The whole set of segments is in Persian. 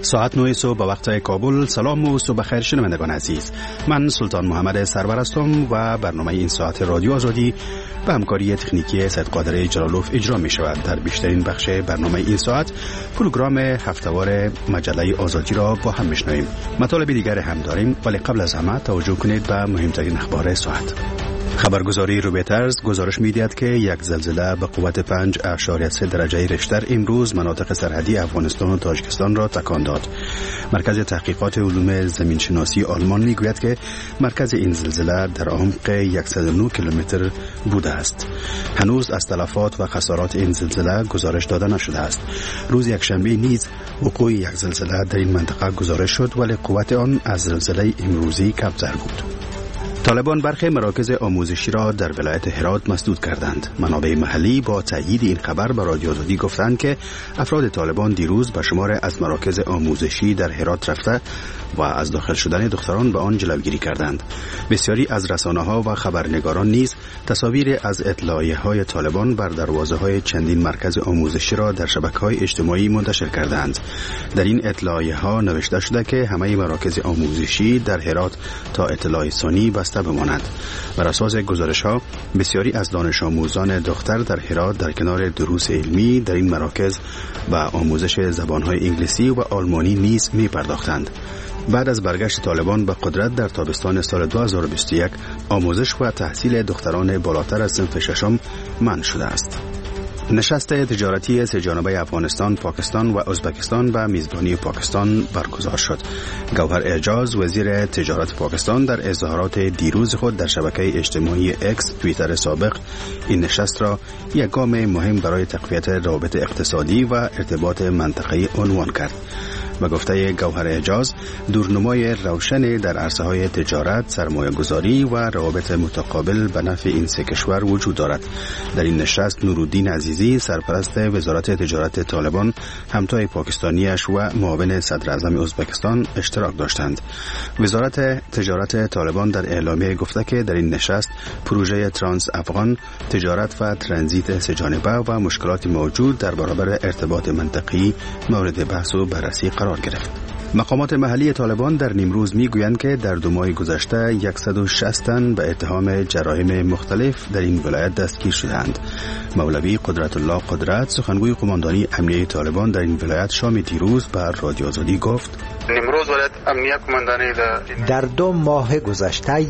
ساعت 9 صبح به وقت کابل. سلام و صبح خیر شنوندگان عزیز. من سلطان محمد سرور هستم و برنامه این ساعت رادیو آزادی به همکاری تکنیکی سید قادر جلالوف اجرا می شود. در بیشترین بخش برنامه این ساعت پروگرام هفتهوار مجله آزادی را با هم میشنویم. مطالب دیگر هم داریم، ولی قبل از همه توجه کنید به مهمترین اخبار ساعت. خبرگزاری رویترز گزارش می‌دهد که یک زلزله به قوت 5.3 درجه ریشتر امروز مناطق سرحدی افغانستان و تاجیکستان را تکان داد. مرکز تحقیقات علوم زمینشناسی آلمان میگوید که مرکز این زلزله در عمق 109 کیلومتر بوده است. هنوز از تلفات و خسارات این زلزله گزارش داده نشده است. روز یکشنبه نیز وقوع یک زلزله در این منطقه گزارش شد، ولی قوت آن از زلزله امروزی کمتر بود. طالبان برخی مراکز آموزشی را در ولایت هرات مسدود کردند. منابع محلی با تایید این خبر به رادیو آزادی گفتند که افراد طالبان دیروز به شمار از مراکز آموزشی در هرات رفته و از داخل شدن دختران به آن جلوگیری کردند. بسیاری از رسانه‌ها و خبرنگاران نیز تصاویر از اطلاعیه‌های طالبان بر دروازه‌های چندین مرکز آموزشی را در شبکه‌های اجتماعی منتشر کردند. در این اطلاعیه‌ها نوشته شده که همه مراکز آموزشی در هرات تا اطلاع ثانی بسته بمانند. بر اساس گزارش‌ها بسیاری از دانش آموزان دختر در هرات در کنار دروس علمی در این مراکز و آموزش زبان‌های انگلیسی و آلمانی نیز می‌پرداختند. بعد از برگشت طالبان به قدرت در تابستان سال 2021 آموزش و تحصیل دختران بالاتر از صنف ششم منع شده است. نشست تجارتی سه‌جانبه افغانستان، پاکستان و ازبکستان به میزبانی پاکستان برگزار شد. گوهر اعجاز وزیر تجارت پاکستان در اظهارات دیروز خود در شبکه اجتماعی اکس توییتر سابق این نشست را یک گام مهم برای تقویت روابط اقتصادی و ارتباط منطقه‌ای عنوان کرد. به گفته گوهر اعجاز، دورنمای روشن در عرصه‌های تجارت، سرمایه‌گذاری و روابط متقابل به نفع این سه کشور وجود دارد. در این نشست نورالدین عزیزی، سرپرست وزارت تجارت طالبان، همتای پاکستانیش و معاون صدر اعظم ازبکستان اشتراک داشتند. وزارت تجارت طالبان در اعلامیه گفته که در این نشست پروژه ترانس افغان، تجارت و ترانزیت سه‌جانبه و مشکلات موجود در برابر ارتباط منطقی مورد بحث و بررسی قرار گرفت. مقامات محلی طالبان در نیمروز میگویند که در 2 ماه گذشته 160 تن به اتهام جرایم مختلف در این ولایت دستگیر شدند. مولوی قدرت الله قدرت، سخنگوی قماندانی امنیه طالبان در این ولایت، شام دیروز بر رادیو آزادی گفت: نیمروز ولایت امنیه قماندانی در 2 ماه گذشته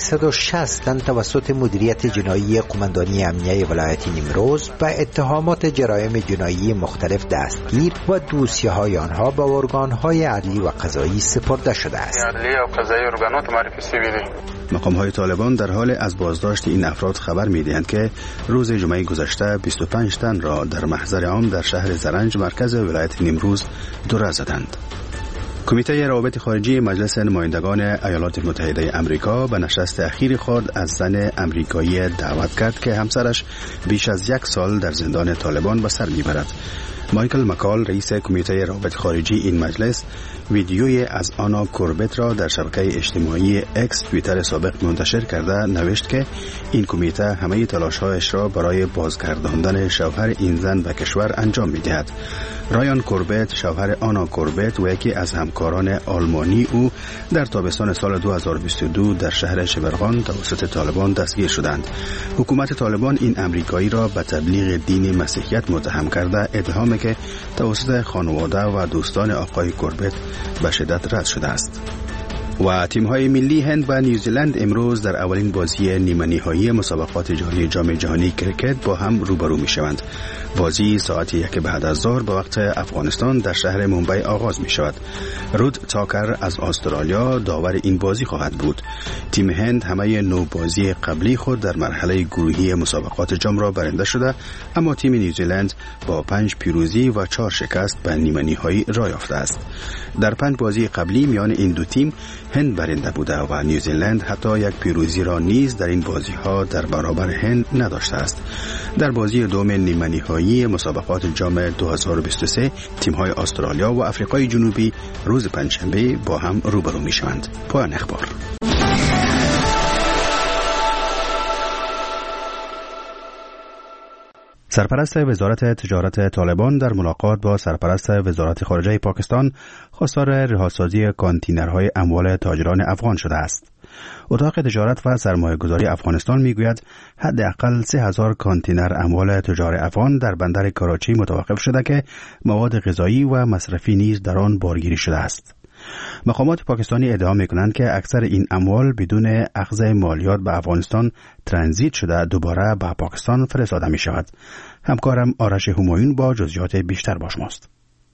160 تن توسط مدیریت جنایی قماندانی امنیه ولایت نیمروز به اتهامات جرایم جنایی مختلف دستگیر و دوسیه‌های آنها به ارگان‌های عدلی و قضایی سپرده شده است. عدلی و قضایی ارگانات معرفی شده. مقام‌های طالبان در حال از بازداشت این افراد خبر می‌دهند که روز جمعه گذشته 25 تن را در محضر عام در شهر زرنج مرکز ولایت نیمروز دوره زدند. کمیته روابط خارجی مجلس نمایندگان ایالات متحده آمریکا به نشست اخیر خود از زن آمریکایی دعوت کرد که همسرش بیش از 1 سال در زندان طالبان به سر میبرد. مایکل مکال، رئیس کمیته روابط خارجی این مجلس، ویدیوی از آنا کوربت را در شبکه اجتماعی اکس توییتر سابق منتشر کرده نوشت که این کمیته همه تلاش‌هایش را برای بازگرداندن شوهر این زن به کشور انجام می‌دهد. رایان کوربت، شوهر آنا کوربت و یکی از همکاران آلمانی او، در تابستان سال 2022 در شهر شبرغان توسط طالبان دستگیر شدند. حکومت طالبان این امریکایی را به تبلیغ دین مسیحیت متهم کرده، اتهامی که توسط خانواده و دوستان آقای کوربت به شدت رد شده است. و تیم‌های ملی هند و نیوزیلند امروز در اولین بازی نیمه نهایی مسابقات جهانی جام جهانی کرکت با هم روبرو می‌شوند. بازی ساعت 1 بعد از ظهر به وقت افغانستان در شهر ممبئی آغاز می‌شود. رود تاکر از استرالیا داور این بازی خواهد بود. تیم هند همه 9 بازی قبلی خود در مرحله گروهی مسابقات جام را برنده شده، اما تیم نیوزیلند با 5 پیروزی و 4 شکست به نیمه نهایی راه یافته است. در 5 بازی قبلی میان این دو تیم هند برنده بوده و نیوزیلند حتی یک پیروزی را نیز در این بازی‌ها در برابر هند نداشته است. در بازی دوم نیمه نهایی مسابقات جام 2023 تیم‌های استرالیا و آفریقای جنوبی روز پنجشنبه با هم روبرو می‌شوند. پایان اخبار. سرپرست وزارت تجارت طالبان در ملاقات با سرپرست وزارت خارجه پاکستان خواستار رهاسازی کانتینرهای اموال تاجران افغان شده است. اتاق تجارت و سرمایه‌گذاری افغانستان میگوید حداقل 3000 کانتینر اموال تجار افغان در بندر کراچی متوقف شده که مواد غذایی و مصرفی نیز در آن بارگیری شده است. مقامات پاکستانی ادعا می‌کنند که اکثر این اموال بدون اخذ مالیات به افغانستان ترانزیت شده دوباره به پاکستان فرستاده می‌شود. همکارم آرش همایون با جزئیات بیشتر با شماست.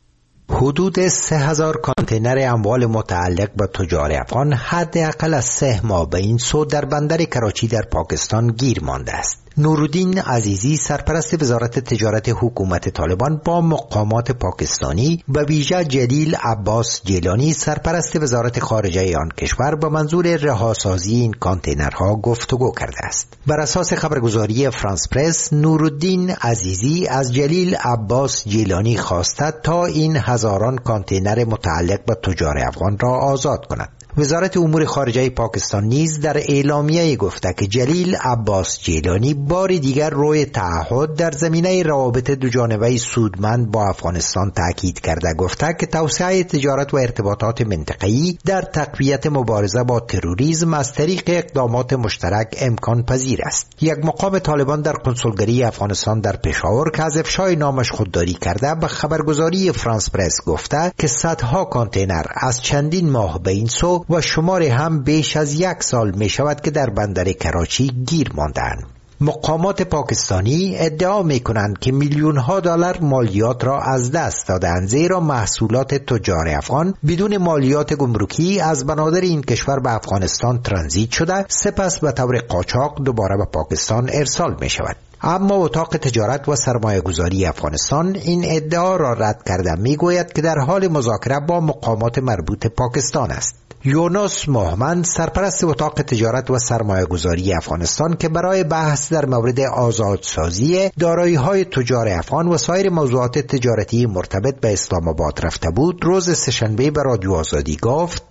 حدود 3000 کانتینر اموال متعلق به تجار افغان حداقل از 3 ماه به این سو در بندر کراچی در پاکستان گیر مانده است. نورالدین عزیزی سرپرست وزارت تجارت حکومت طالبان با مقامات پاکستانی و ویژه جلیل عباس جیلانی سرپرست وزارت خارجه آن کشور به منظور رهاسازی این کانتینرها گفتگو کرده است. بر اساس خبرگزاری فرانس پرس، نورالدین عزیزی از جلیل عباس جیلانی خواسته تا این هزاران کانتینر متعلق به تجار افغان را آزاد کند. وزارت امور خارجه پاکستان نیز در اعلامیه گفته که جلیل عباس جیلانی بار دیگر روی تعهد در زمینه روابط دوجانبه سودمند با افغانستان تاکید کرده گفته که توسعه تجارت و ارتباطات منطقه‌ای در تقویت مبارزه با تروریسم از طریق اقدامات مشترک امکان پذیر است. یک مقام طالبان در کنسولگری افغانستان در پشاور که از افشای نامش خودداری کرده به خبرگزاری فرانس پرس گفته که صدها کانتینر از چندین ماه به این سو و شمار هم بیش از 1 سال می شود که در بندر کراچی گیر ماندند. مقامات پاکستانی ادعا می کنند که میلیون ها دلار مالیات را از دست دادند، زیرا محصولات تجار افغان بدون مالیات گمرکی از بنادر این کشور به افغانستان ترانزیت شده، سپس به طور قاچاق دوباره به پاکستان ارسال می شود. اما اتاق تجارت و سرمایه‌گذاری افغانستان این ادعا را رد کرده میگوید که در حال مذاکره با مقامات مربوط پاکستان است. یونس محمد سرپرست اتاق تجارت و سرمایه‌گذاری افغانستان که برای بحث در مورد آزادسازی دارایی‌های تجار افغان و سایر موضوعات تجارتی مرتبط به اسلام آباد رفته بود، روز سه‌شنبه به رادیو آزادی گفت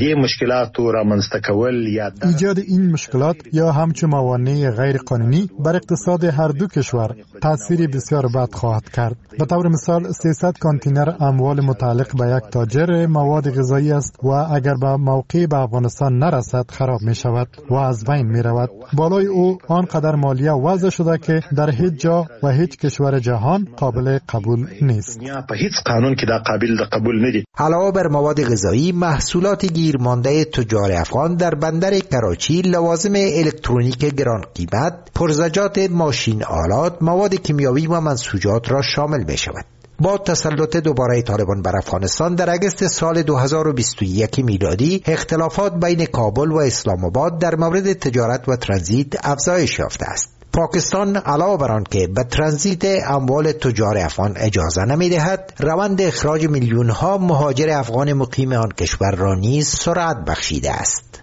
ایجاد این مشکلات یا همچون موانع غیر قانونی بر اقتصاد هر دو کشور تأثیر بسیار بد خواهد کرد. به طور مثال 300 کانتینر اموال متعلق به یک تاجر مواد غذایی است و اگر به موقع به افغانستان نرسد خراب می شود و از بین می رود. بالای او آنقدر مالیه وضع شده که در هیچ جا و هیچ کشور جهان قابل قبول نیست. علاوه بر مواد غذایی، محصولات گیرمانده تجار افغان در بندر کراچی لوازم الکترونیک گران قیمت، پرزجات ماشین آلات، مواد کیمیاوی و منسوجات را شامل می شود. با تسلط دوباره طالبان بر افغانستان در اگست سال 2021 میلادی اختلافات بین کابل و اسلام آباد در مورد تجارت و ترانزیت افزایش یافته است. پاکستان علاوه بر آن که به ترانزیت اموال تجار افغان اجازه نمی‌دهد، روند اخراج میلیون‌ها مهاجر افغان مقیم آن کشور را نیز سرعت بخشیده است.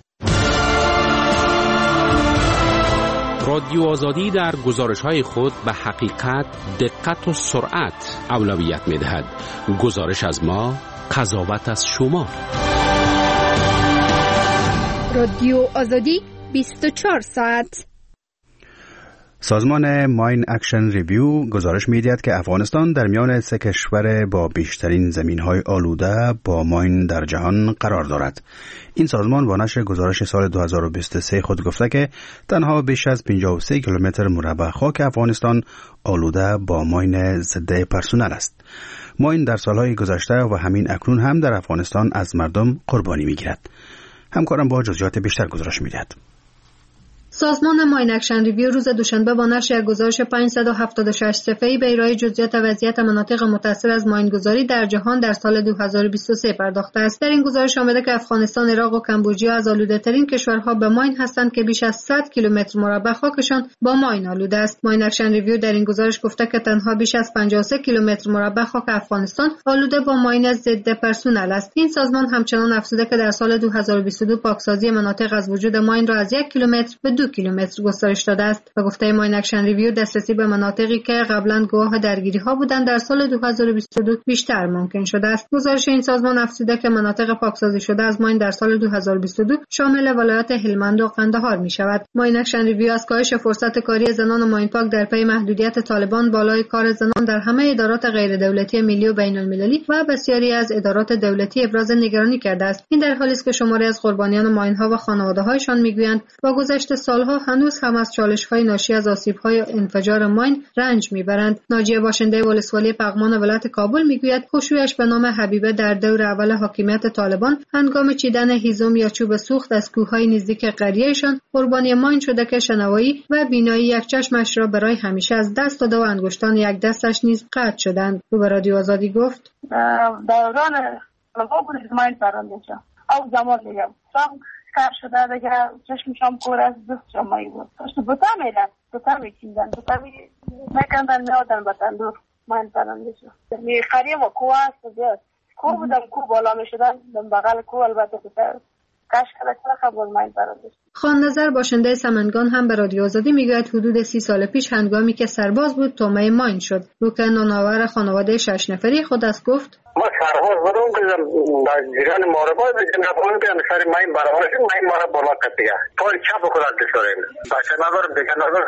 رادیو آزادی در گزارش‌های خود به حقیقت، دقت و سرعت اولویت می‌دهد. گزارش از ما، قضاوت از شما. رادیو آزادی 24 ساعت. سازمان ماین اکشن ریویو گزارش می‌دهد که افغانستان در میان 3 کشور با بیشترین زمین‌های آلوده با ماین در جهان قرار دارد. این سازمان با نشر گزارش سال 2023 خود گفته که تنها بیش از 53 کیلومتر مربع خاک افغانستان آلوده با ماین ضد پرسونل است. ماین در سالهای گذشته و همین اکنون هم در افغانستان از مردم قربانی می‌گیرد. همکارم با جزئیات بیشتر گزارش می‌دهد. سازمان ماین اکشن ریویو روز دوشنبه با نشر یک گزارش 576 صفحه‌ای به ارائه جزئیات وضعیت مناطق متأثر از ماینگذاری در جهان در سال 2023 پرداخته است. در این گزارش آمده که افغانستان، عراق و کمبوجیا از آلوده‌ترین کشورها به ماین هستند که بیش از 100 کیلومتر مربع خاکشان با ماین آلوده است. ماین اکشن ریویو در این گزارش گفته که تنها بیش از 53 کیلومتر مربع خاک افغانستان آلوده با ماین ضد پرسونل است. این سازمان همچنان افزوده که در سال 2022 پاکسازی مناطق از وجود ماین را از 1 کیلومتر به 22 کیلومتر گسترش داده است. به گفته ماین اکشن ریویو دسترسی به مناطقی که قبلا گواه درگیری‌ها بودند در سال 2022 بیشتر ممکن شده است. گزارش این سازمان افزوده که مناطق پاکسازی شده از ماین در سال 2022 شامل ولایات هلمند و قندهار می‌شود. ماین اکشن ریویو از کاهش فرصت کاری زنان ماین پاک در پی محدودیت طالبان، بالای کار زنان در همه ادارات غیر دولتی ملی و بین‌المللی و بسیاری از ادارات دولتی ابراز نگرانی کرده است. این در حالی است که شماری از قربانیان ماین‌ها و خانواده‌هایشان می‌گویند با گذشت سالها هنوز هم از چالش‌های ناشی از آسیب‌های انفجار ماین رنج می‌برند. ناجیه باشنده ولسوالی پغمان ولایت کابل می‌گوید خشوعش به نام حبیبه در دور اول حاکمیت طالبان هنگام چیدن هیزم یا چوب سوخت از کوه‌های نزدیک قریه‌شان قربانی ماین شده که شنوایی و بینایی یک چشمش را برای همیشه از دست داده و انگشتان یک دستش نیز قطع شدند. او به رادیو آزادی گفت دوران لغا بود از ماین پرنده شد. او زمان دیگه سام کار شده دیگه چشمشم کور از دستشم مایی بود. تو بطا میدن، بطا میکیندن، بطا میکندن میادن به تندور ماین پرنده شد. خریم و کوه هست دیگه. کوه بودم کوه بالا میشدن دم بغل کوه البته بطا کاش کلا خبر ماین پرنده شد. خان نظر باشنده سمنگان هم به رادیو آزادی میگوید حدود 30 سال پیش هنگامی که سرباز بود تومه ماین شد. روکن ناناور خانواده 6 نفری خود از گفت ما سرباز بودم که در جریان ماربا نبودم که سر ماین برابر شد ماین مارا بالا کتیه پای چپ خودت دستوریم بچه ندارم دیگه ندارم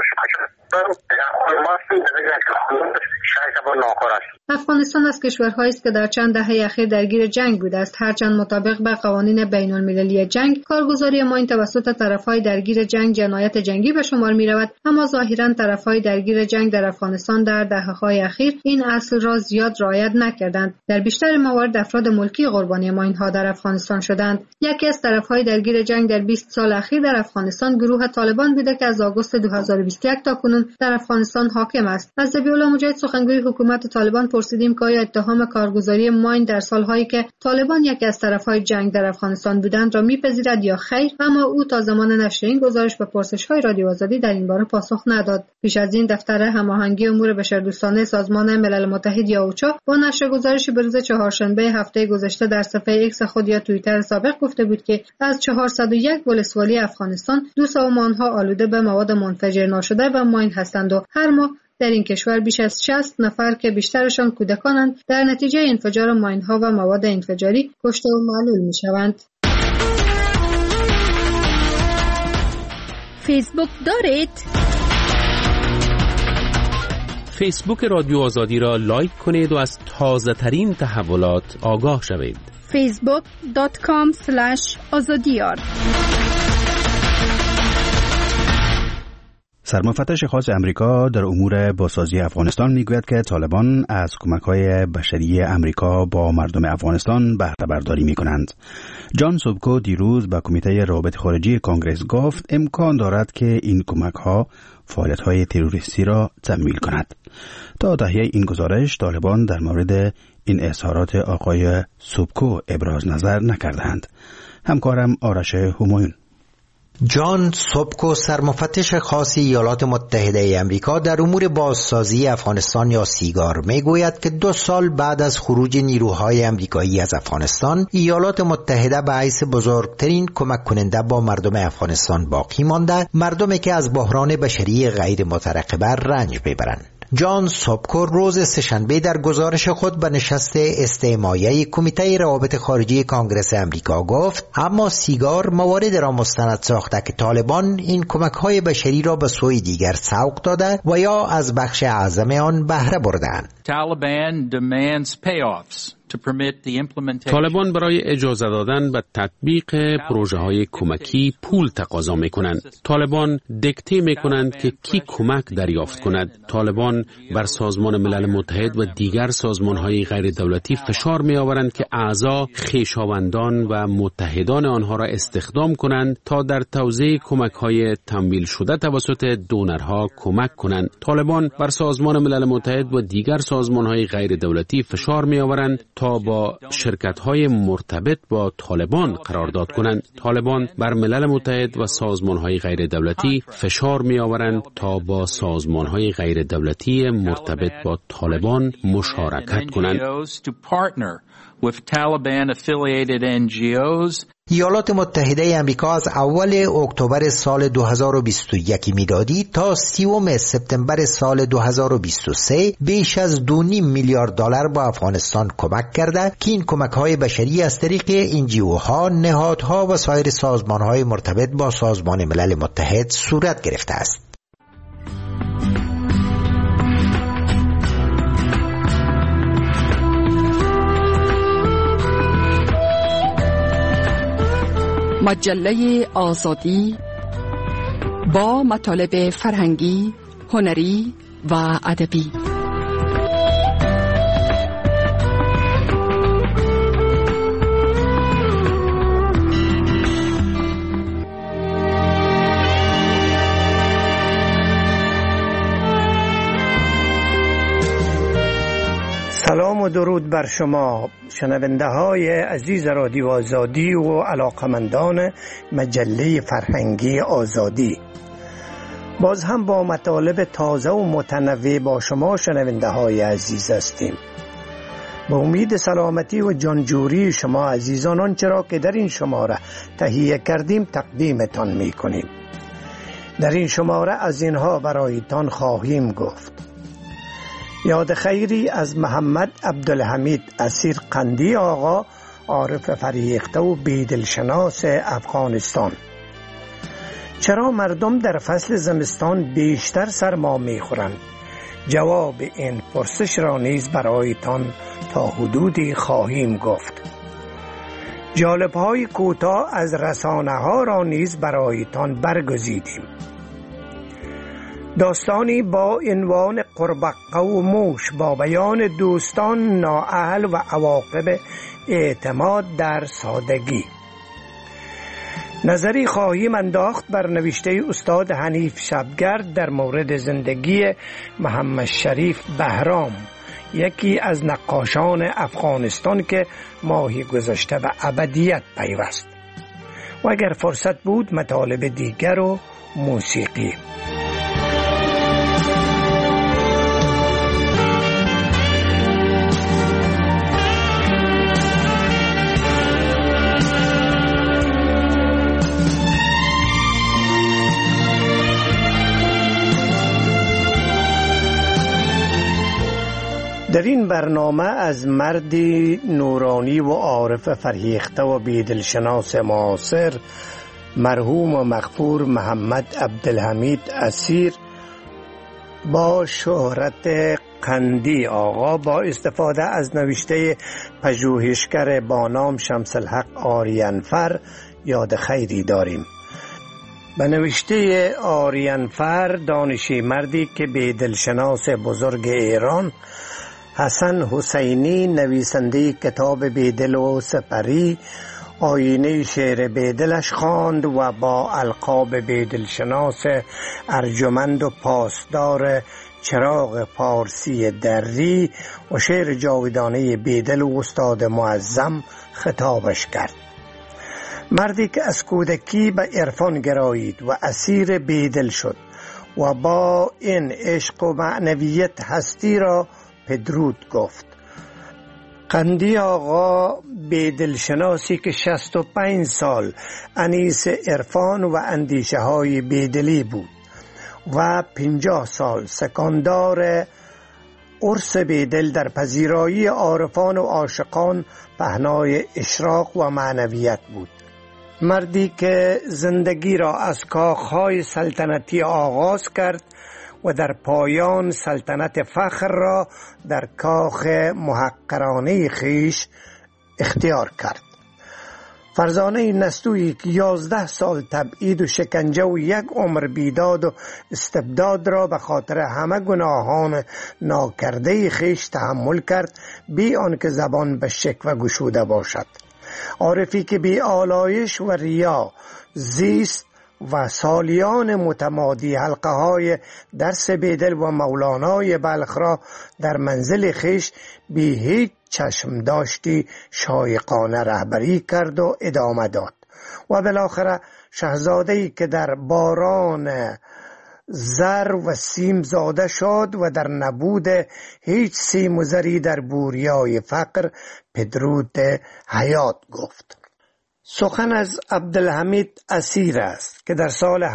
افغانستان از کشورهایی است که در چند دهه اخیر درگیر جنگ بوده است. هرچند مطابق به قوانین بین المللی جنگ کارگزاری ماین توسط طرفهای درگیر جنگ جنایت جنگی به شمار می رود، اما ظاهرا طرفهای درگیر جنگ در افغانستان در دهه‌های اخیر این اصل را زیاد رعایت نکردند. در بیشتر موارد افراد ملکی قربانی ماین‌ها در افغانستان شدند. یکی از طرفهای درگیر جنگ در 20 سال اخیر در افغانستان گروه طالبان بوده که از آگوست 2021 تا کنون در افغانستان حاکم است. از ذبیح‌الله مجاهد سخنگوی حکومت طالبان پرسیدیم که آیا اتهام کارگزاری ماین در سالهایی که طالبان یکی از طرفهای جنگ در افغانستان بودند را می‌پذیرد یا خیر، اما او تا زمان نشر این گزارش به پرسش‌های رادیو آزادی در این باره پاسخ نداد. پیش از این دفتر هماهنگی امور بشردوستانه سازمان ملل متحد یا اوچا با نشر گزارشی به روز چهارشنبه هفته گذشته در صفحه ایکس خود یا توییتر سابق گفته بود که از 401 ولسوالی افغانستان 200 آنها آلوده به مواد منفجر ناشده و ماین هستند و هر ماه در این کشور بیش از 60 نفر که بیشترشان کودکانند در نتیجه انفجار ماین‌ها و مواد انفجاری کشته و معلول می‌شوند. فیسبوک دارید؟ فیسبوک رادیو آزادی را لایک کنید و از تازه ترین تحولات آگاه شوید. facebook.com/azadiyar سرمفتش خاص امریکا در امور بازسازی افغانستان میگوید که طالبان از کمک‌های بشری امریکا با مردم افغانستان بهره برداری می‌کنند. جان سوبکو دیروز به کمیته روابط خارجی کانگرس گفت امکان دارد که این کمک‌ها فعالیت‌های تروریستی را تمویل کند. تا تهیه این گزارش طالبان در مورد این اظهارات آقای سوبکو ابراز نظر نکردند. همکارم آرش همایون. جان سوبکو سرمفتش خاص ایالات متحده امریکا در امور بازسازی افغانستان یا سیگار میگوید که 2 سال بعد از خروج نیروهای امریکایی از افغانستان ایالات متحده به حیث بزرگترین کمک کننده با مردم افغانستان باقی مانده، مردمی که از بحران بشری غیر مترقبه رنج میبرند. جان سوبکو روز سه‌شنبه در گزارش خود به نشست استماعی کمیته روابط خارجی کانگرس امریکا گفت اما سیگار موارد را مستند ساخته که طالبان این کمک‌های بشری را به سوی دیگر سوق داده و یا از بخش اعظم آن بهره بردند. طالبان برای اجازه دادن به تطبیق پروژه های کمکی پول تقاضا می کنند. طالبان دکته می کنند که کی کمک دریافت کند. طالبان بر سازمان ملل متحد و دیگر سازمان های غیر دولتی فشار می آورند که اعضا خویشاوندان و متحدان آنها را استخدام کنند تا در توزیع کمک های تمویل شده توسط دونرها کمک کنند. طالبان بر سازمان ملل متحد و دیگر سازمان های غیر دولتی فشار می آورند تا با شرکت‌های مرتبط با طالبان قرارداد کنند. طالبان بر ملل متحد و سازمان‌های غیر دولتی فشار می‌آورند تا با سازمان‌های غیر دولتی مرتبط با طالبان مشارکت کنند. with Taliban-affiliated NGOs. ایالات متحده آمریکا از اول اکتبر سال 2021 میلادی تا 30 سپتامبر سال 2023 بیش از 2.5 میلیارد دلار به افغانستان کمک کرده که این کمک‌های بشری از طریق NGOها، نهادها و سایر سازمان‌های مرتبط با سازمان ملل متحد صورت گرفته است. مجله آزادی با مطالب فرهنگی، هنری و ادبی. سلام و درود بر شما شنونده های عزیز رادیو آزادی و علاقمندان مجله فرهنگی آزادی. باز هم با مطالب تازه و متنوع با شما شنونده های عزیز هستیم. با امید سلامتی و جانجوری شما عزیزان آنچه را که در این شماره تهیه کردیم تقدیمتان می کنیم. در این شماره از اینها برایتان خواهیم گفت: یاد خیری از محمد عبدالحمید اسیر قندی آقا، عارف فریخته و بیدلشناس افغانستان. چرا مردم در فصل زمستان بیشتر سرما می‌خورند؟ جواب این پرسش را نیز برایتان تا حدودی خواهیم گفت. جالب‌های کوتاه از رسانه‌ها را نیز برایتان برگزیدیم. داستانی با عنوان قربقه و موش با بیان دوستان نااهل و عواقب اعتماد در سادگی. نظری خواهیم انداخت بر نوشته استاد حنیف شبگرد در مورد زندگی محمد شریف بهرام، یکی از نقاشان افغانستان که ماهی گذشته به ابدیت پیوست. و اگر فرصت بود مطالب دیگر و موسیقی. در این برنامه از مردی نورانی و عارف فرهیخته و بیدلشناس معاصر مرحوم و مغفور محمد عبدالحمید اسیر با شهرت قندی آقا با استفاده از نوشته پژوهشگر با نام شمس الحق آریانفر یاد خیری داریم. به نوشته آریانفر، دانشی مردی که بیدلشناس بزرگ ایران حسن حسینی نویسنده کتاب بیدل و سپری آینه شعر بیدلش خواند و با القاب بیدلشناس ارجمند و پاسدار چراغ پارسی دری و شعر جاودانه بیدل و استاد معظم خطابش کرد. مردی که از کودکی به عرفان گرایید و اسیر بیدل شد و با این عشق و معنویت هستی را پدرود گفت. قندی آقا بیدلشناسی که 65 سال انیس عرفان و اندیشه های بیدلی بود و 50 سال سکاندار عرس بیدل در پذیرایی عارفان و عاشقان پهنای اشراق و معنویت بود. مردی که زندگی را از کاخهای سلطنتی آغاز کرد و در پایان سلطنت فخر را در کاخ محقرانه خیش اختیار کرد. فرزانه نستویی که 11 سال تبعید و شکنجه و 1 عمر بیداد و استبداد را به خاطر همه گناهان ناکرده خیش تحمل کرد بی آنکه زبان به شکوه گشوده باشد. عارفی که بی آلایش و ریا زیست و سالیان متمادی حلقه های درس بیدل و مولانای بلخ را در منزل خیش بی هیچ چشم داشتی شایقانه رهبری کرد و ادامه داد و بالاخره شاهزاده‌ای که در باران زر و سیم زاده شد و در نبود هیچ سیم و زری در بوریای فقر پدرود حیات گفت. سخن از عبدالحمید اسیر است که در سال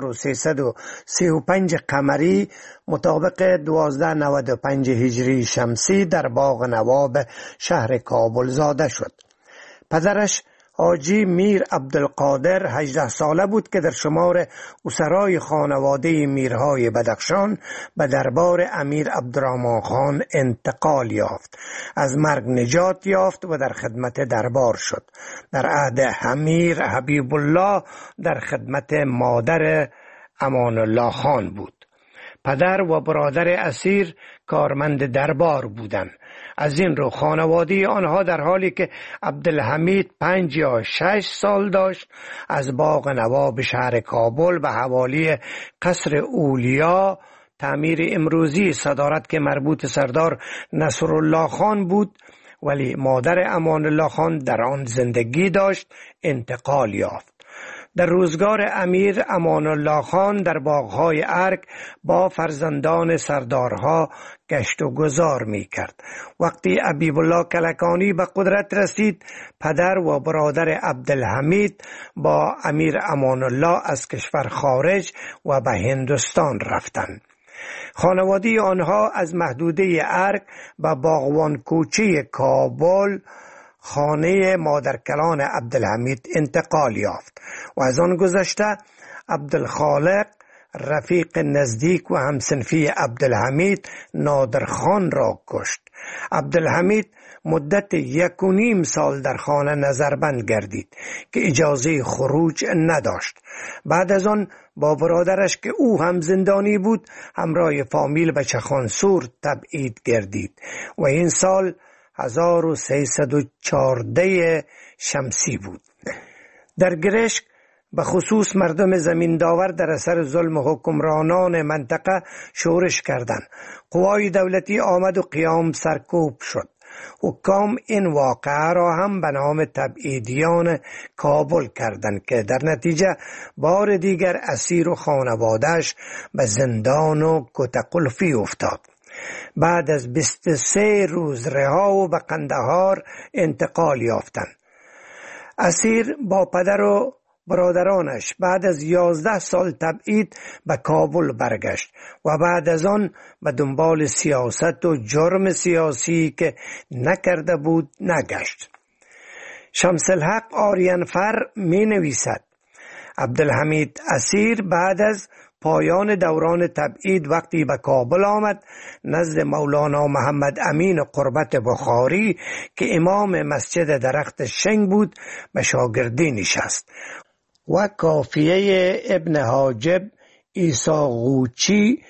1335 قمری مطابق 1295 هجری شمسی در باغ نواب شهر کابل زاده شد. پدرش حاجی میر عبدالقادر 18 ساله بود که در شمار اسرای خانواده میرهای بدخشان به دربار امیر عبدالرحمن خان انتقال یافت. از مرگ نجات یافت و در خدمت دربار شد. در عهد امیر حبیب الله در خدمت مادر امان الله خان بود. پدر و برادر اسیر کارمند دربار بودند. از این رو خانواده آنها در حالی که عبدالحمید 5 یا 6 سال داشت از باغ نواب شهر کابل به حوالی قصر اولیا تعمیر امروزی صدارت که مربوط سردار نصرالله خان بود، ولی مادر امان الله خان در آن زندگی داشت، انتقال یافت. در روزگار امیر امان الله خان در باغهای ارگ با فرزندان سردارها گشت و گذار می کرد. وقتی حبیب الله کلکانی به قدرت رسید، پدر و برادر عبدالحمید با امیر امان الله از کشور خارج و به هندوستان رفتند. خانواده آنها از محدوده ارگ به باغوان کوچه کابل خانه مادرکلان عبدالحمید انتقال یافت و از آن گذشته عبدالخالق رفیق نزدیک و همسنفی عبدالحمید نادرخان را کشت. عبدالحمید مدت 1.5 سال در خانه نظربند گردید که اجازه خروج نداشت. بعد از آن با برادرش که او هم زندانی بود همراه فامیل به چخانسور تبعید گردید و این سال 1314 شمسی بود. در گرشک به خصوص مردم زمینداور در اثر ظلم حکمرانان منطقه شورش کردند. قوای دولتی آمد و قیام سرکوب شد. حکام این واقعه را هم به نام تبعیدیان کابل کردند که در نتیجه بار دیگر اسیر و خانواده‌اش به زندان و کتقلفی افتاد. بعد از 23 روز رها و به قندهار انتقال یافتند. اسیر با پدر و برادرانش بعد از 11 سال تبعید به کابل برگشت و بعد از آن به دنبال سیاست و جرم سیاسی که نکرده بود نگشت. شمس الحق آریانفر می نویسد عبدالحمید اسیر بعد از پایان دوران تبعید وقتی به کابل آمد نزد مولانا محمد امین قربت بخاری که امام مسجد درخت شنگ بود به شاگردی نشست و کافیه ابن حاجب، عیسی غوچی،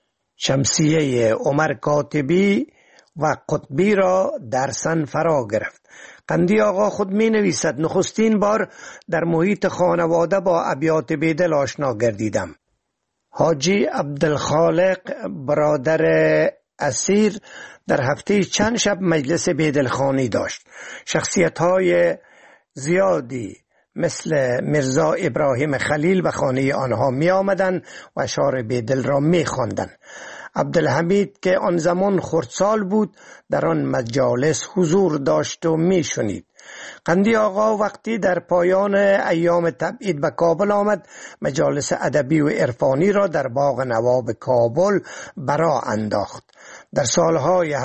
شمسیه عمر کاتبی و قطبی را درسن فرا گرفت. قندی آقا خود می نویسد نخستین بار در محیط خانواده با ابیات بیدل آشنا گردیدم. حاجی عبدالخالق برادر اسیر در هفته چند شب مجلس بیدلخانی داشت. شخصیت‌های زیادی مثل میرزا ابراهیم خلیل به خانه آنها می آمدن و اشعار بیدل را می خواندند. عبدالحمید که آن زمان خردسال بود در آن مجالس حضور داشت و می شنید. قندی آقا وقتی در پایان ایام تبعید به کابل آمد مجالس ادبی و عرفانی را در باغ نواب کابل برا انداخت. در سالهای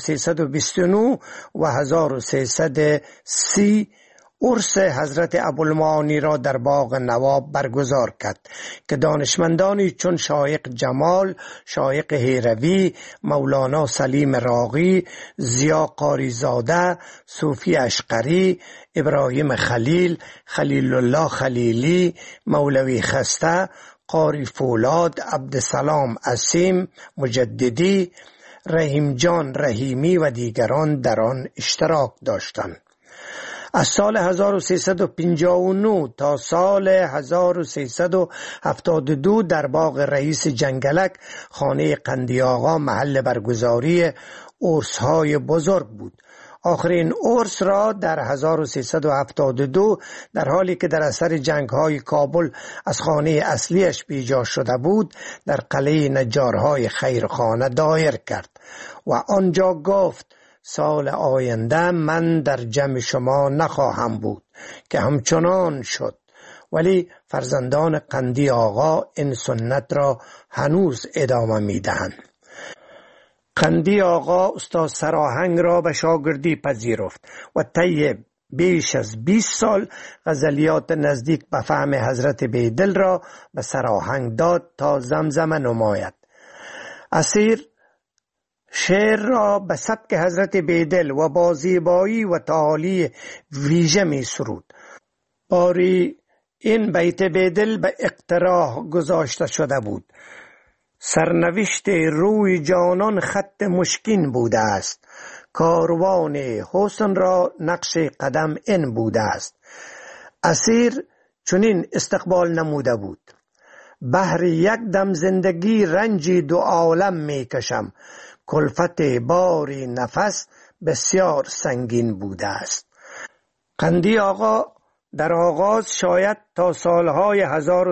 1329 و 1330 عرس حضرت ابوالمعانی را در باغ نواب برگزار کرد که دانشمندانی چون شایق جمال، شایق هیروی، مولانا سلیم راغی، ضیا قاریزاده، صوفی اشقری، ابراهیم خلیل، خلیل الله خلیلی، مولوی خسته، قاری فولاد، عبدالسلام عصیم مجددی، رحیم جان رحیمی و دیگران در آن اشتراک داشتند. از سال 1359 تا سال 1372 در باغ رئیس جنگلک خانه قندی آقا محل برگزاری عرس‌های بزرگ بود. آخرین عرس را در 1372 در حالی که در اثر جنگ‌های کابل از خانه اصلیش بیجا شده بود در قلعه نجارهای خیرخانه دایر کرد و آنجا گفت سال آینده من در جمع شما نخواهم بود، که همچنان شد. ولی فرزندان قندی آقا این سنت را هنوز ادامه می‌دهند. قندی آقا استاد سراهنگ را به شاگردی پذیرفت و طی بیش از 20 سال غزلیات نزدیک به فهم حضرت بیدل را به سراهنگ داد تا زمزمه نماید. اسیر شعر را به سبک حضرت بیدل و با زیبایی و تعالی ویژه می سرود. باری این بیت بیدل به اقتراح گذاشته شده بود: سرنوشت روی جانان خط مشکین بوده است، کاروان حسن را نقش قدم این بوده است. اسیر چنین استقبال نموده بود: بهر یک دم زندگی رنجی دو عالم می کشم، کلفت باری نفس بسیار سنگین بوده است. قندی آقا در آغاز شاید تا سالهای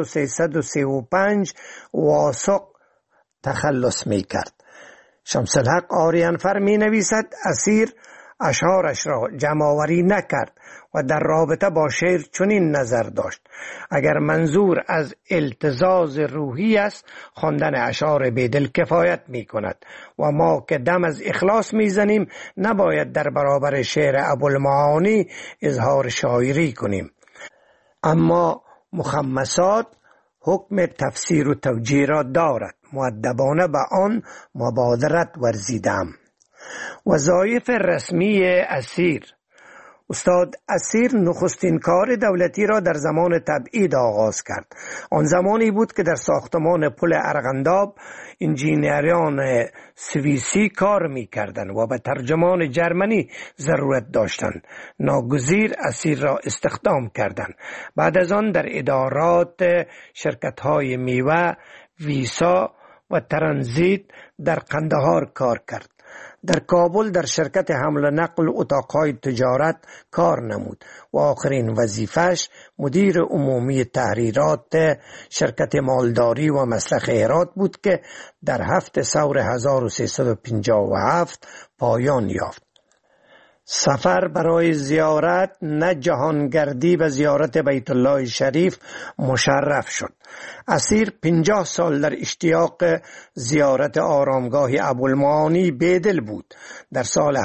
1335 واسق تخلص می کرد. شمس الحق آریانفر می نویسد اسیر اشعارش را جمع‌آوری نکرد و در رابطه با شعر چنین نظر داشت: اگر منظور از التزاز روحی است، خواندن اشعار بیدل کفایت می کند و ما که دم از اخلاص می زنیم نباید در برابر شعر ابوالمعانی اظهار شاعری کنیم. اما مخمسات حکم تفسیر و توجیه را دارد، مؤدبانه به آن مبادرت ورزیدم. وظایف رسمی اسیر: استاد اسیر نخستین کار دولتی را در زمان تبعید آغاز کرد. آن زمانی بود که در ساختمان پل ارغنداب انجینیران سوئیسی کار می کردند و به ترجمان جرمنی ضرورت داشتند. ناگزیر اسیر را استخدام کردند. بعد از آن در ادارات شرکت‌های میوه، ویسا و ترانزیت در قندهار کار کرد. در کابل در شرکت حمل و نقل اتاقهای تجارت کار نمود و آخرین وظیفش مدیر عمومی تحریرات شرکت مالداری و مسلخ هرات بود که در 7 ثور 1357 پایان یافت. سفر برای زیارت نه جهانگردی به زیارت بیت الله شریف مشرف شد. اسیر 50 سال در اشتیاق زیارت آرامگاه ابوالمعانی بیدل بود. در سال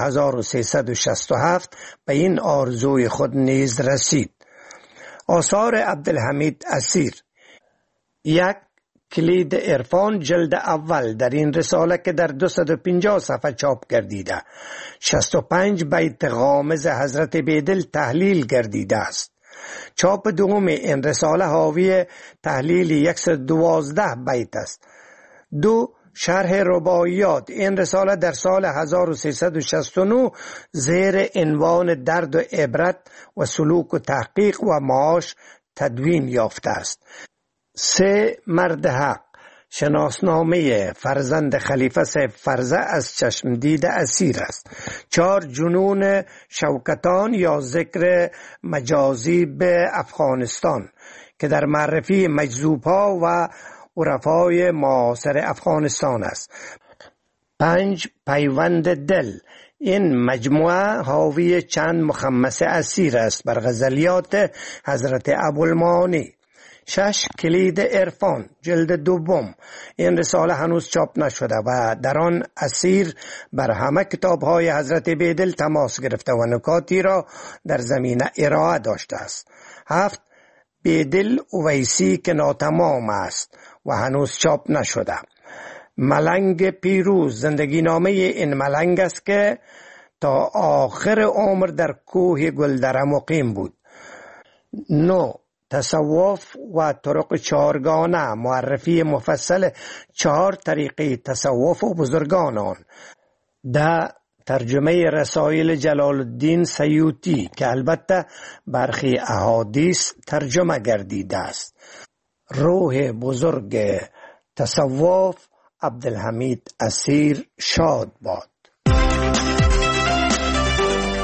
1367 به این آرزوی خود نیز رسید. آثار عبدالحمید اسیر: یک کلید عرفان جلد اول، در این رساله که در 250 صفحه چاپ گردیده 65 بیت غامض حضرت بیدل تحلیل گردیده است. چاپ دوم این رساله حاوی تحلیل 112 بیت است. 2 شرح رباعیات. این رساله در سال 1369 زیر عنوان درد و عبرت و سلوک و تحقیق و معاش تدوین یافته است. 3 مرد حق. شناسنامه فرزند خلیفه صاحب فرزه از چشمدید اسیر است. 4 جنون شوکتان یا ذکر مجازی به افغانستان که در معرفی مجذوب‌ها و عرفای معاصر افغانستان است. 5 پیوند دل. این مجموعه حاوی چند مخمسه اسیر است بر غزلیات حضرت ابوالمعانی. 6 کلید عرفان جلد دوم. این رساله هنوز چاپ نشده و در آن اسیر بر همه کتاب‌های حضرت بیدل تماس گرفته و نکاتی را در زمینه ارائه داشته است. 7 بیدل اویسی که ناتمام است و هنوز چاپ نشده. ملنگ پیروز. زندگی نامه این ملنگ است که تا آخر عمر در کوه گلدره مقیم بود. 9 تصوف و طرق 4گانه. معرفی مفصل 4 طریقه تصوف و بزرگان آن. 10 ترجمه رسائل جلال الدین سیوطی که البته برخی احادیث ترجمه گردیده است. روح بزرگ تصوف عبدالحمید اسیر شاد باد.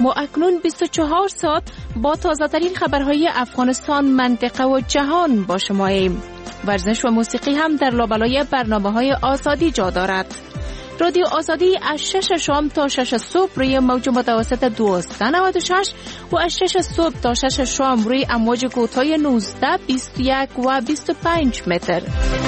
ما اکنون 24 ساعت با تازه‌ترین خبرهای افغانستان، منطقه و جهان با شماییم. ورزش و موسیقی هم در لابلای برنامه‌های آزادی جا دارد. رادیو آزادی از 6 شام تا 6 صبح روی موج متوسط 1296 و از 6 صبح تا 6 شام روی امواج کوتاه 19، 21 و 25 متر.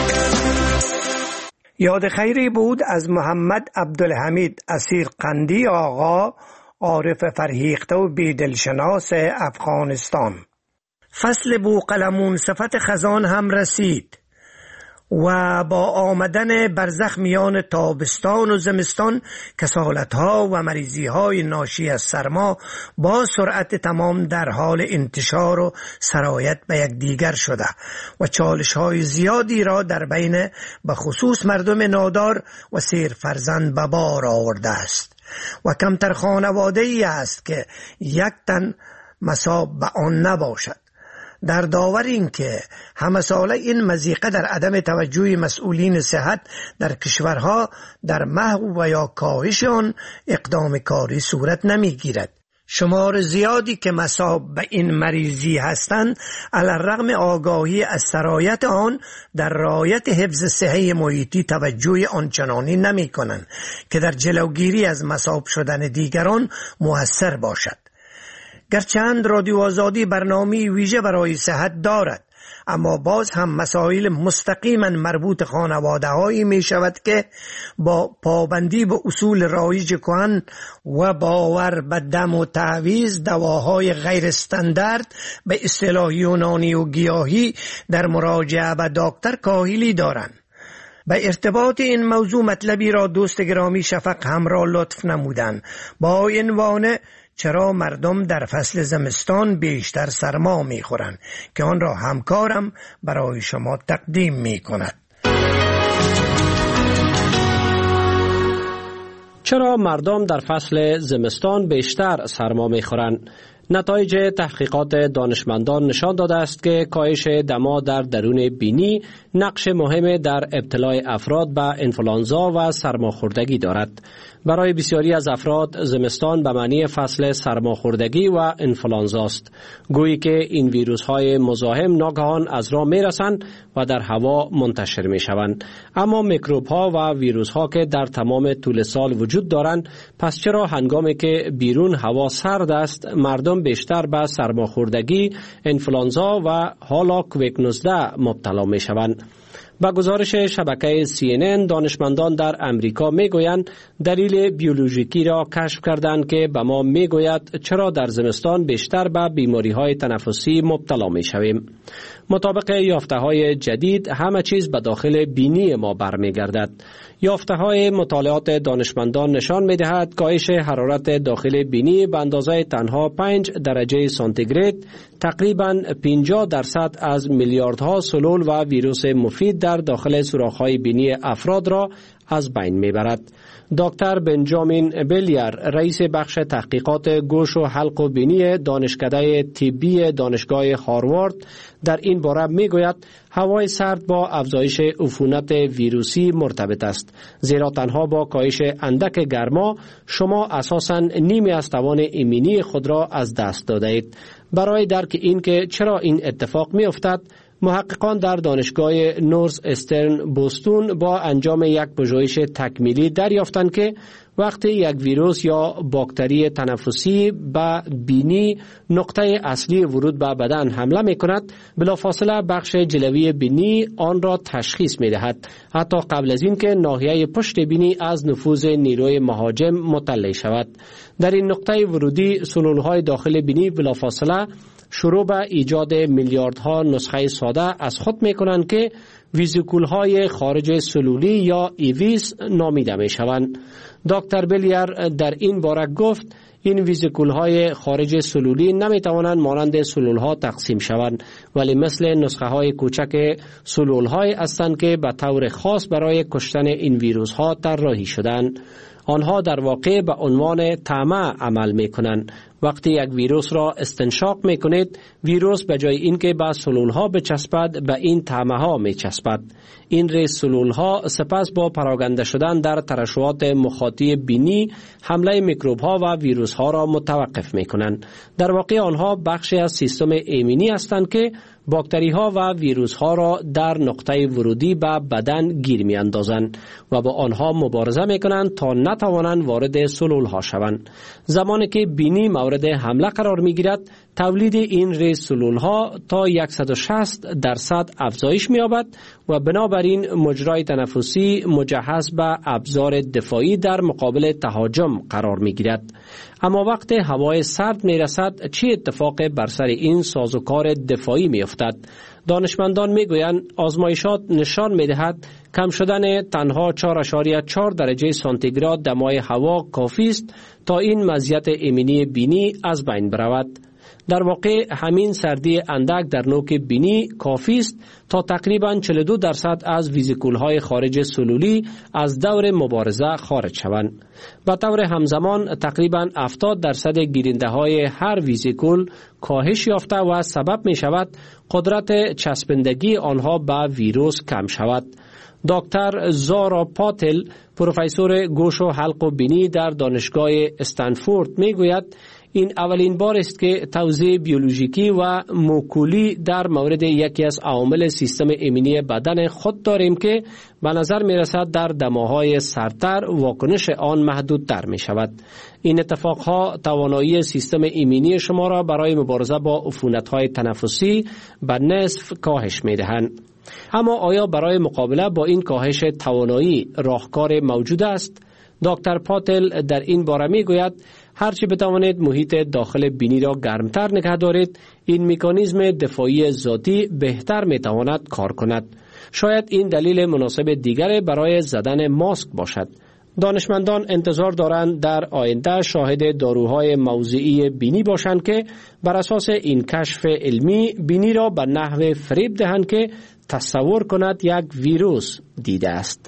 یاد خیری بود از محمد عبدالحمید اسیر قندی آقا، عارف فرهیخته و بیدلشناس افغانستان. فصل بوقلمون صفت خزان هم رسید و با آمدن برزخ میان تابستان و زمستان کسالت‌ها و مریضی‌های ناشی از سرما با سرعت تمام در حال انتشار و سرایت به یکدیگر شده و چالش‌های زیادی را در بین به خصوص مردم نادار و سیر فرزند به بار آورده است و کمتر خانواده‌ای است که یک تن مصاب به آن نباشد. در داور این که همه ساله این مضیقه در عدم توجه مسئولین صحت در کشورها در محو و یا کاهش آن اقدام کاری صورت نمی گیرد. شمار زیادی که مصاب به این مریضی هستند علی‌الرغم آگاهی از سرایت آن در رعایت حفظ صحه محیطی توجه آنچنانی نمی کنند که در جلوگیری از مصاب شدن دیگران مؤثر باشد. گرچند رادیو آزادی برنامه ویژه برای صحت دارد، اما باز هم مسائل مستقیما مربوط خانواده هایی می شود که با پابندی به اصول رایج کهن و باور به دم و تعویض دواهای غیر استاندارد به اصطلاح یونانی و گیاهی در مراجعه به دکتر کاهلی دارند. به ارتباط این موضوع مطلبی را دوست گرامی شفق همراه لطف نمودند با عنوان چرا مردم در فصل زمستان بیشتر سرما می‌خورند که آن را همکارم برای شما تقدیم می‌کند. چرا مردم در فصل زمستان بیشتر سرما می‌خورند؟ نتایج تحقیقات دانشمندان نشان داده است که کاهش دما در درون بینی نقش مهم در ابتلای افراد به انفلانزا و سرماخوردگی دارد. برای بسیاری از افراد زمستان به معنی فصل سرماخوردگی و انفلانزا است، گویی که این ویروس های مزاحم ناگهان از راه می رسند و در هوا منتشر می شوند. اما میکروب ها و ویروس ها که در تمام طول سال وجود دارند، پس چرا هنگامی که بیرون هوا سرد است مردم بیشتر به سرماخوردگی، انفلانزا و حالا کووید 19 مبتلا می شوند؟ با گزارش شبکه CNN دانشمندان در امریکا میگویند دلیل بیولوژیکی را کشف کردند که به ما میگوید چرا در زمستان بیشتر به بیماری‌های تنفسی مبتلا میشویم. مطابق یافته‌های جدید همه چیز به داخل بینی ما برمیگردد. یافته‌های مطالعات دانشمندان نشان می‌دهد کاهش حرارت داخل بینی به اندازه تنها 5 درجه سانتیگراد تقریباً 50% از میلیاردها سلول و ویروس مفید در داخل سوراخ‌های بینی افراد را از بین میبرد. دکتر بنجامین بلیر، رئیس بخش تحقیقات گوش و حلق و بینی دانشکده طبی دانشگاه هاروارد، در این باره میگوید هوای سرد با افزایش عفونت ویروسی مرتبط است، زیرا تنها با کاهش اندک گرما شما اساساً نیمی از توان ایمنی خود را از دست داده اید. برای درک این که چرا این اتفاق میافتد، محققان در دانشگاه نورث استرن بوستون با انجام یک پژوهش تکمیلی دریافتند که وقتی یک ویروس یا باکتری تنفسی به بینی نقطه اصلی ورود به بدن حمله می کند، بلافاصله بخش جلوی بینی آن را تشخیص می دهد، حتی قبل از این که ناحیه پشت بینی از نفوذ نیروی مهاجم مطلع شود. در این نقطه ورودی سلولهای داخل بینی بلافاصله شروع به ایجاد میلیاردها نسخه ساده از خود می کنند که ویزیکول های خارج سلولی یا ایویس نامیده می شوند. دکتر بلیر در این باره گفت این ویزیکول های خارج سلولی نمی توانند مانند سلول ها تقسیم شوند، ولی مثل نسخه های کوچک سلول های هستند که به طور خاص برای کشتن این ویروس ها طراحی شدند. آنها در واقع به عنوان طعمه عمل می کنند. وقتی یک ویروس را استنشاق می کنید، ویروس به جای اینکه به سلول ها بچسبد، به این طعمه ها می چسبد. این ریز سلول ها سپس با پراکنده شدن در ترشحات مخاطی بینی حمله میکروب ها و ویروس ها را متوقف می کنند. در واقع آنها بخشی از سیستم ایمنی هستند که باکتری ها و ویروس ها را در نقطه ورودی به بدن گیر می اندازند و با آنها مبارزه می کنند تا نتوانند وارد سلول ها شوند. زمانی که بینی مورد حمله قرار می گیرد، تولید این ریز سلول ها تا 160% افزایش می یابد و بنابراین مجرای تنفسی مجهز به ابزار دفاعی در مقابل تهاجم قرار می گیرد. اما وقت هوای سرد می رسد، چه اتفاق بر سر این سازوکار دفاعی می افتد؟ دانشمندان می گویند آزمایشات نشان می دهد کم شدن تنها 4.4 درجه سانتیگراد دمای هوا کافی است تا این مزیت ایمنی بینی از بین برود. در واقع همین سردی اندک در نوک بینی کافی است تا تقریباً 42% از ویزیکول های خارج سلولی از دور مبارزه خارج شوند. به طور همزمان تقریباً 70% گیرنده های هر ویزیکول کاهش یافته و سبب می شود قدرت چسبندگی آنها به ویروس کم شود. دکتر زارا پاتل، پروفسور گوش و حلق و بینی در دانشگاه استنفورد می گوید این اولین بار است که توضیح بیولوژیکی و موکولی در مورد یکی از عوامل سیستم ایمنی بدن خود داریم که به نظر می رسد در دماهای سردتر واکنش آن محدودتر می شود. این اتفاقها توانایی سیستم ایمنی شما را برای مبارزه با عفونت‌های تنفسی به نصف کاهش می دهند. اما آیا برای مقابله با این کاهش توانایی راهکار موجود است؟ دکتر پاتل در این باره می گوید هرچی بتوانید محیط داخل بینی را گرمتر نگه دارید، این مکانیزم دفاعی ذاتی بهتر می تواند کار کند. شاید این دلیل مناسب دیگر برای زدن ماسک باشد. دانشمندان انتظار دارند در آینده شاهد داروهای موضعی بینی باشند که بر اساس این کشف علمی بینی را به نحو فریب دهند که تصور کند یک ویروس دیده است.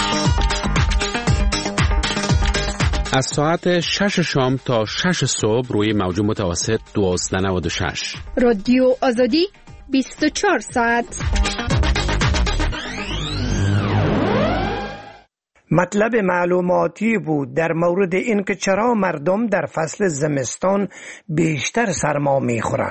از ساعت 6 شام تا 6 صبح روی موج متوسط 1296 رادیو آزادی 24 ساعت. مطلب معلوماتی بود در مورد اینکه چرا مردم در فصل زمستان بیشتر سرما میخورند.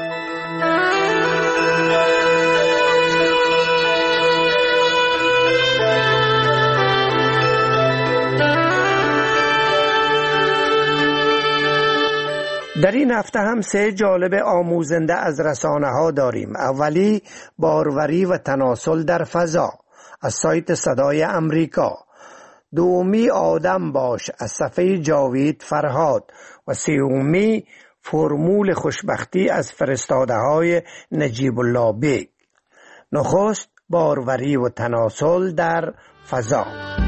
در این هفته هم 3 جالب آموزنده از رسانه ها داریم. اولی باروری و تناسل در فضا از سایت صدای امریکا، دومی آدم باش از صفحه جاوید فرهاد و سومی فرمول خوشبختی از فرستاده های نجیب الله بیگ. نخست باروری و تناسل در فضا.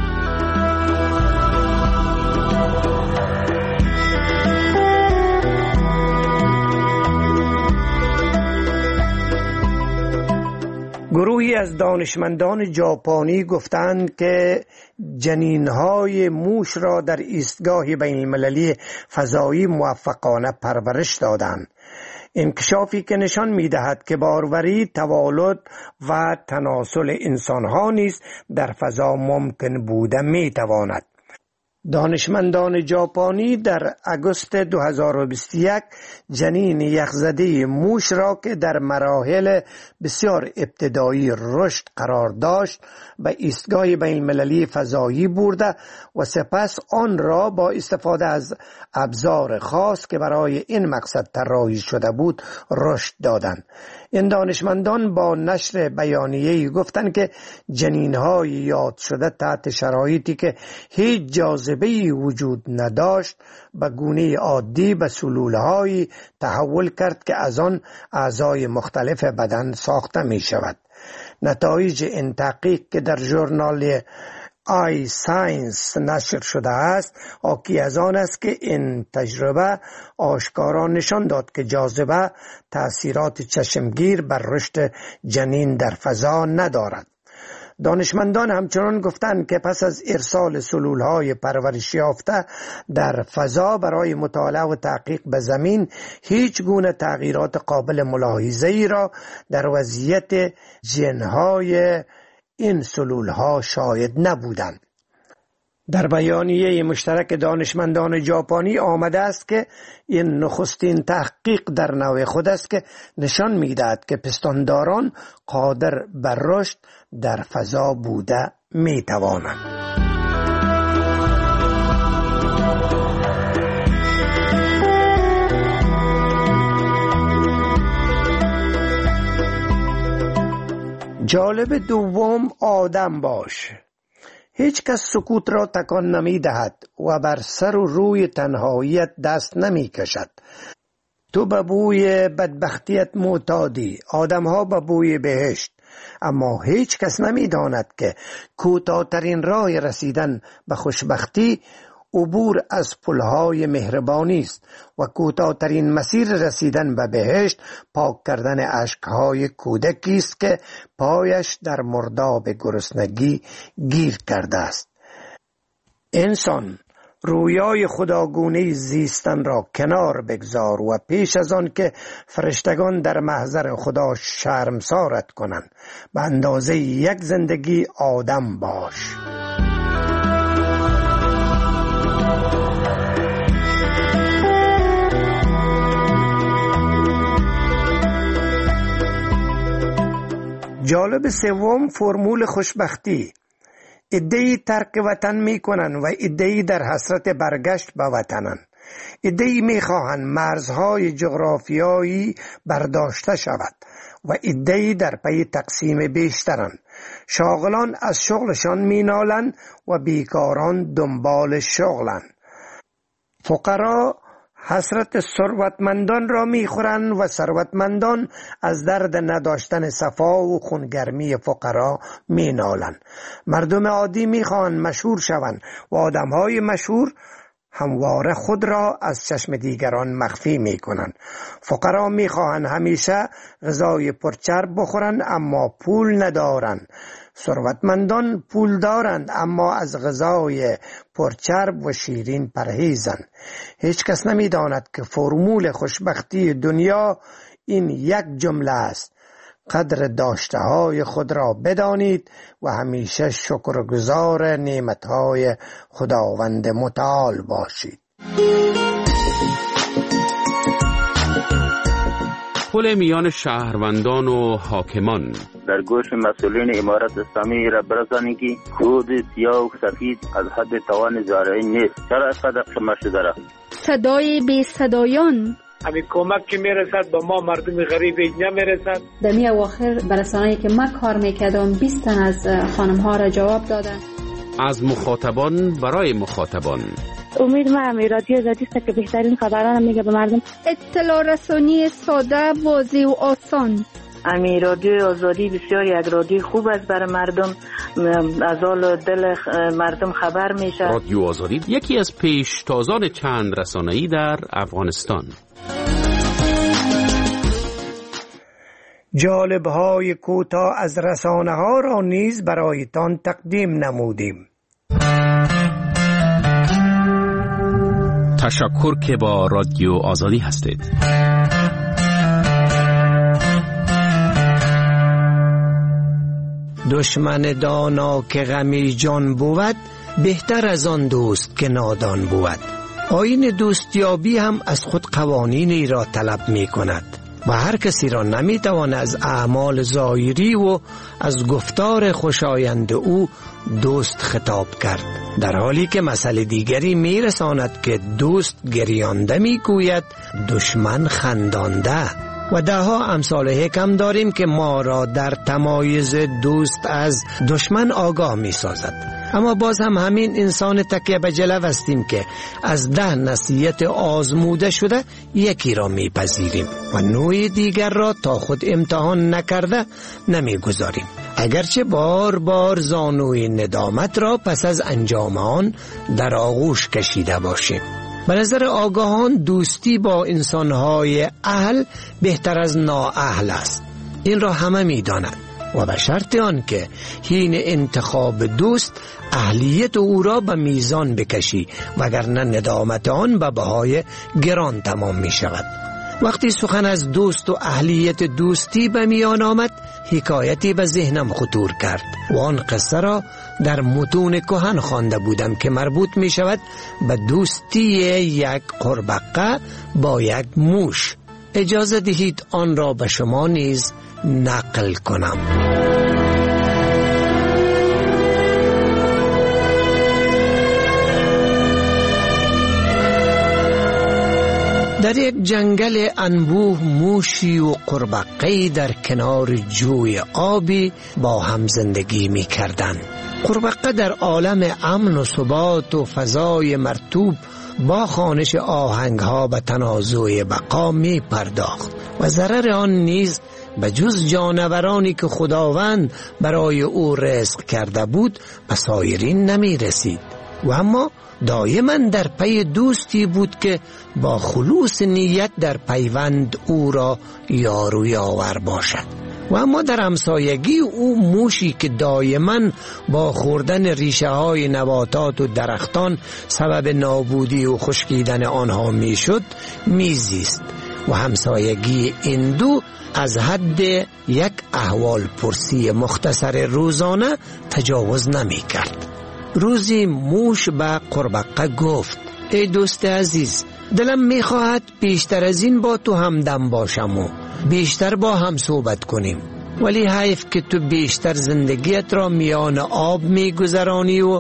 گروهی از دانشمندان ژاپنی گفتند که جنین‌های موش را در ایستگاه بین‌المللی فضایی موفقانه پرورش دادند. انکشافی که نشان می‌دهد که باروری، توالد و تناسل انسان‌ها نیز در فضا ممکن بوده می‌تواند. دانشمندان ژاپنی در آگوست 2021 جنین یخزده موش را که در مراحل بسیار ابتدایی رشد قرار داشت به ایستگاه بین‌المللی فضایی برده و سپس آن را با استفاده از ابزار خاص که برای این مقصد طراحی شده بود رشد دادند. این دانشمندان با نشر بیانیه‌ای گفتند که جنین‌های یاد شده تحت شرایطی که هیچ جاذبه‌ای وجود نداشت به گونه عادی به سلول‌هایی تحول کرد که از آن اعضای مختلف بدن ساخته می شود. نتایج این تحقیق که در ژورنال آی ساینس نشر شده است حاکی از آن است که این تجربه آشکارا نشان داد که جاذبه تأثیرات چشمگیر بر رشد جنین در فضا ندارد. دانشمندان همچنان گفتند که پس از ارسال سلولهای پرورش یافته در فضا برای مطالعه و تحقیق به زمین، هیچ گونه تغییرات قابل ملاحظه‌ای را در وضعیت ژن‌های این سلولها شاهد نبودند. در بیانیه مشترک دانشمندان ژاپنی آمده است که این نخستین تحقیق در نوع خود است که نشان می‌دهد که پستانداران قادر بر رشد در فضا بوده می‌توانند. جالب دوم، آدم باش. هیچ کس سکوت را تکان نمی دهد و بر سر و روی تنهاییت دست نمی کشد. تو به بوی بدبختیت معتادی، آدم ها به بوی بهشت، اما هیچ کس نمی داند که کوتاه‌ترین راه رسیدن به خوشبختی عبور از پلهای مهربانی است و کوتاه‌ترین مسیر رسیدن به بهشت پاک کردن اشکهای کودکی است که پایش در مرداب گرسنگی گیر کرده است. انسان رویای خداگونه زیستن را کنار بگذار و پیش از آن که فرشتگان در محضر خدا شرمسارت کنند، به اندازه یک زندگی آدم باش. جالب سوم، فرمول خوشبختی. عده‌ای ترک وطن می کنند و عده‌ای در حسرت برگشت به وطنند. عده‌ای می خواهند مرزهای جغرافیایی برداشته شود و عده‌ای در پی تقسیم بیشترند. شاغلان از شغلشان می نالند و بیکاران دنبال شغلند. فقرا حسرت ثروتمندان را میخورند و ثروتمندان از درد نداشتن صفا و خونگرمی فقرا مینالند. مردم عادی میخواهند مشهور شوند و آدمهای مشهور همواره خود را از چشم دیگران مخفی میکنند. فقرا میخواهند همیشه غذای پرچرب بخورند اما پول ندارند. ثروتمندان پول دارند اما از غذای پرچرب و شیرین پرهیزند. هیچ کس نمی داند که فرمول خوشبختی دنیا این یک جمله است: قدر داشته های خود را بدانید و همیشه شکرگزار نعمتهای خداوند متعال باشید. پل میان شهروندان و حاکمان. در گوش مسئولین امارت اسلامی را برسانید که سود سیاه و سفید از حد توان زارعین نیست. چرا اینقدر قیمت شده را؟ صدای بی صدایان. همین کمک که میرسد به ما مردم غریب نمیرسد. در می اواخر برسانه‌ای که ما کار میکردم 20 تن از خانم ها را جواب دادن. از مخاطبان برای مخاطبان. امید ما رادیو آزادی است که بهترین خبران میگه به مردم. اطلاع رسانی ساده، واضح و آسان. رادیو آزادی بسیار یک رادیو خوب است برای مردم، از حال دل مردم خبر میشه. رادیو آزادی یکی از پیشتازان چند رسانه‌ای در افغانستان. جالب‌های کوتاه از رسانه‌ها را نیز برایتان تقدیم نمودیم. تشکر که با رادیو آزادی هستید. دشمن دانا که غمی جان بود، بهتر از آن دوست که نادان بود. آیین دوستیابی هم از خود قوانینی را طلب می کند و هر کسی را نمی توان از اعمال ظاهری و از گفتار خوشایند او دوست خطاب کرد، در حالی که مسئله دیگری می رساند که دوست گریانده می گوید دشمن خندانده. و دهها امثال حکم داریم که ما را در تمایز دوست از دشمن آگاه می سازد. اما باز هم همین انسان تکیه به جلو هستیم که از 10 نصیحت آزموده شده یکی را می پذیریم و نوع دیگر را تا خود امتحان نکرده نمی گذاریم، اگرچه بار بار زانوی ندامت را پس از انجام آن در آغوش کشیده باشیم. به نظر آگاهان دوستی با انسانهای اهل بهتر از نااهل است. این را همه می دانند. و به شرط آن که حین انتخاب دوست اهلیت او را به میزان بکشی، وگرنه ندامت آن به بهای گران تمام می شود. وقتی سخن از دوست و اهلیت دوستی به میان آمد، حکایتی به ذهنم خطور کرد و آن قصه را در متون کهن خوانده بودم که مربوط می شود به دوستی یک قربقه با یک موش. اجازه دهید آن را به شما نیز نقل کنم. در یک جنگل انبوه موشی و قربقه‌ای در کنار جوی آبی با هم زندگی می کردند. قربقه در عالم امن و ثبات و فضای مرطوب با خوانش آهنگها به تنازع بقا می پرداخت و ضرر آن نیز به جز جانورانی که خداوند برای او رزق کرده بود به سایرین نمی رسید و اما دائما در پی دوستی بود که با خلوص نیت در پیوند او را یار و یاور باشد. و اما در همسایگی او موشی که دائما با خوردن ریشه های نباتات و درختان سبب نابودی و خشکیدن آنها می شد میزیست و همسایگی این دو از حد یک احوال پرسی مختصر روزانه تجاوز نمی کرد. روزی موش به قربقه گفت: ای دوست عزیز، دلم میخواهد بیشتر از این با تو همدم باشم و بیشتر با هم صحبت کنیم، ولی حیف که تو بیشتر زندگیت را میان آب میگذرانی و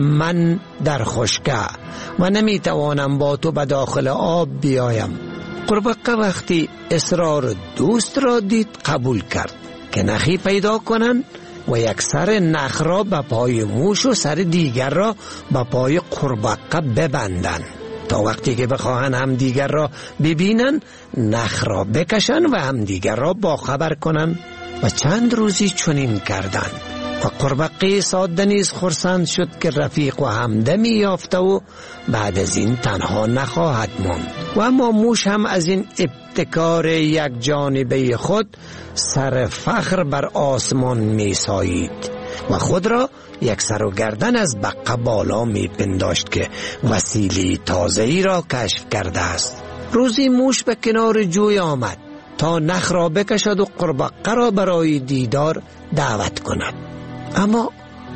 من در خشکه و نمیتوانم با تو به داخل آب بیایم. قربقه وقتی اصرار دوست را دید قبول کرد که نخی پیدا کنند و یک سر نخ را به پای موش و سر دیگر را به پای قربقه ببندند تا وقتی که بخواهند هم دیگر را ببینند نخ را بکشند و هم دیگر را باخبر کنند. و چند روزی چنین کردند و قربقه ساده نیز خرسند شد که رفیق و همدمی یافته و بعد از این تنها نخواهد ماند. و اما موش هم از این ابتکار یک جانبه خود سر فخر بر آسمان می سایید و خود را یک سر و گردن از بقه بالا می پنداشت که وسیله تازه‌ای را کشف کرده است. روزی موش به کنار جوی آمد تا نخ را بکشد و قربقه را برای دیدار دعوت کند. اما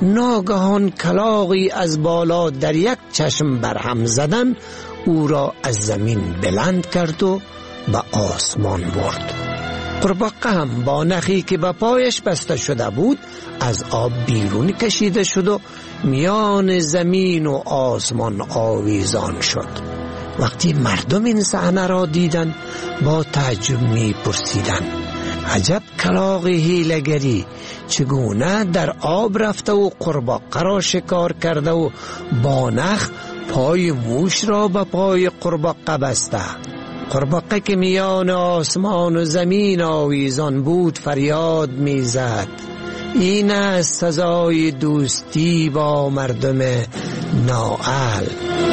ناگهان کلاغی از بالا در یک چشم برهم زدن او را از زمین بلند کرد و به آسمان برد. قربقه هم با نخی که به پایش بسته شده بود از آب بیرون کشیده شد و میان زمین و آسمان آویزان شد. وقتی مردم این صحنه را دیدند با تعجب می پرسیدند: عجب کلاغ حیله‌گری، چگونه در آب رفته و قربقه را شکار کرده و با نخ پای موش را به پای قربقه بسته. قربقه که میان آسمان و زمین آویزان بود فریاد میزد: این است سزای دوستی با مردم نااهل.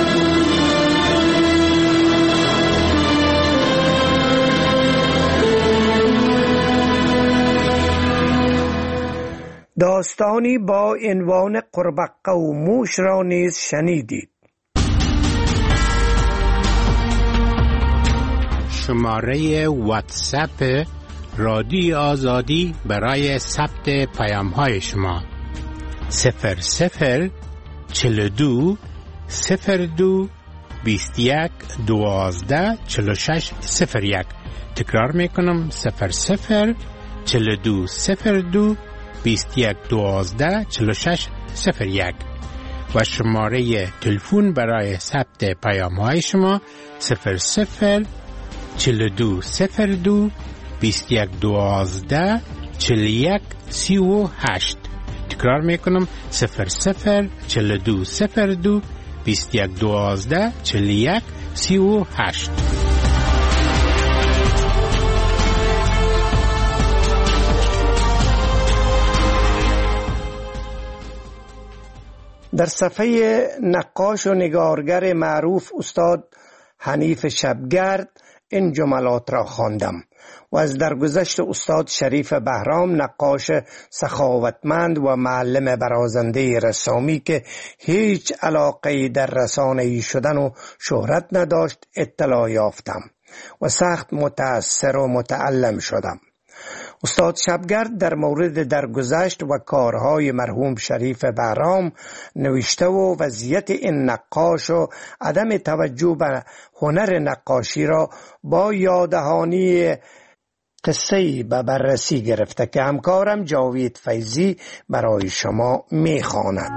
داستانی با عنوان قربقه و موش را نیز شنیدید. شماره واتساپ رادیو آزادی برای ثبت پیام‌های شما 00 42 02 21 12 46 01. تکرار میکنم 00 42 02 21 12 46 01 و شماره تلفن برای ثبت پیام‌های شما 00 42 02 21 12 41 38. تکرار میکنم 00 42 02 21 12 41 38. در صفحه نقاش و نگارگر معروف استاد حنیف شبگرد این جملات را خواندم و از درگذشت استاد شریف بهرام، نقاش سخاوتمند و معلم برازنده رسامی که هیچ علاقه در رسانه‌ای شدن و شهرت نداشت، اطلاع یافتم و سخت متأثر و متألم شدم. استاد شبگرد در مورد درگذشت و کارهای مرحوم شریف بهرام نوشته و وضعیت این نقاش و عدم توجه به هنر نقاشی را با یاددهانی قصه‌ای به بررسی گرفته که همکارم جاوید فیضی برای شما می‌خواند.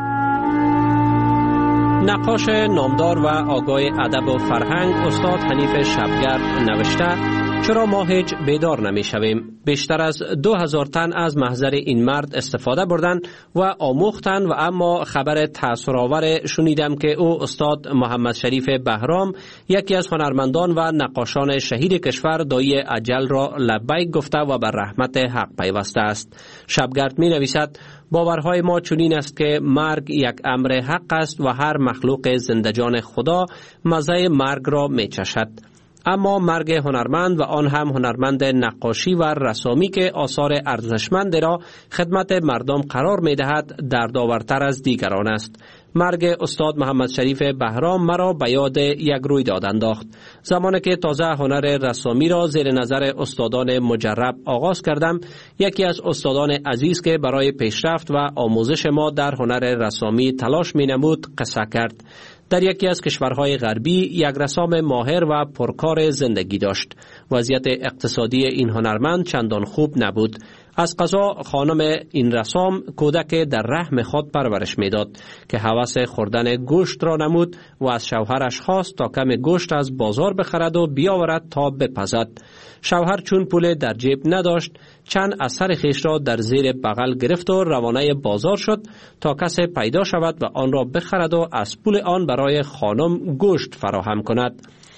نقاش نامدار و آگاه ادب و فرهنگ استاد حنیف شبگرد نوشته: چرا ما هیچ بیدار نمی شویم؟ بیشتر از 2000 تن از محضر این مرد استفاده بردن و آموختن و اما خبر تأثیرآور شنیدم که او استاد محمد شریف بهرام، یکی از هنرمندان و نقاشان شهیر کشور، دایی اجل را لبیک گفته و بر رحمت حق پیوسته است. شبگرد می نویسد: باورهای ما چنین است که مرگ یک امر حق است و هر مخلوق زندجان خدا مزه مرگ را می چشد. اما مرگ هنرمند و آن هم هنرمند نقاشی و رسامی که آثار ارزشمند را خدمت مردم قرار می دهد دردآورتر از دیگران است. مرگ استاد محمد شریف بهرام مرا به یاد یک رویداد انداخت. زمانی که تازه هنر رسامی را زیر نظر استادان مجرب آغاز کردم، یکی از استادان عزیز که برای پیشرفت و آموزش ما در هنر رسامی تلاش می نمود قصه کرد. در یکی از کشورهای غربی یک رسام ماهر و پرکار زندگی داشت. وضعیت اقتصادی این هنرمند چندان خوب نبود. از قضا خانم این رسام کودک در رحم خود پرورش میداد که هوس خوردن گوشت را نمود و از شوهرش خواست تا کم گوشت از بازار بخرد و بیاورد تا بپزد. شوهر چون پول در جیب نداشت، چند اثر خیش را در زیر بغل گرفت و روانه بازار شد تا کسی پیدا شود و آن را بخرد و از پول آن برای خانم گوشت فراهم کند.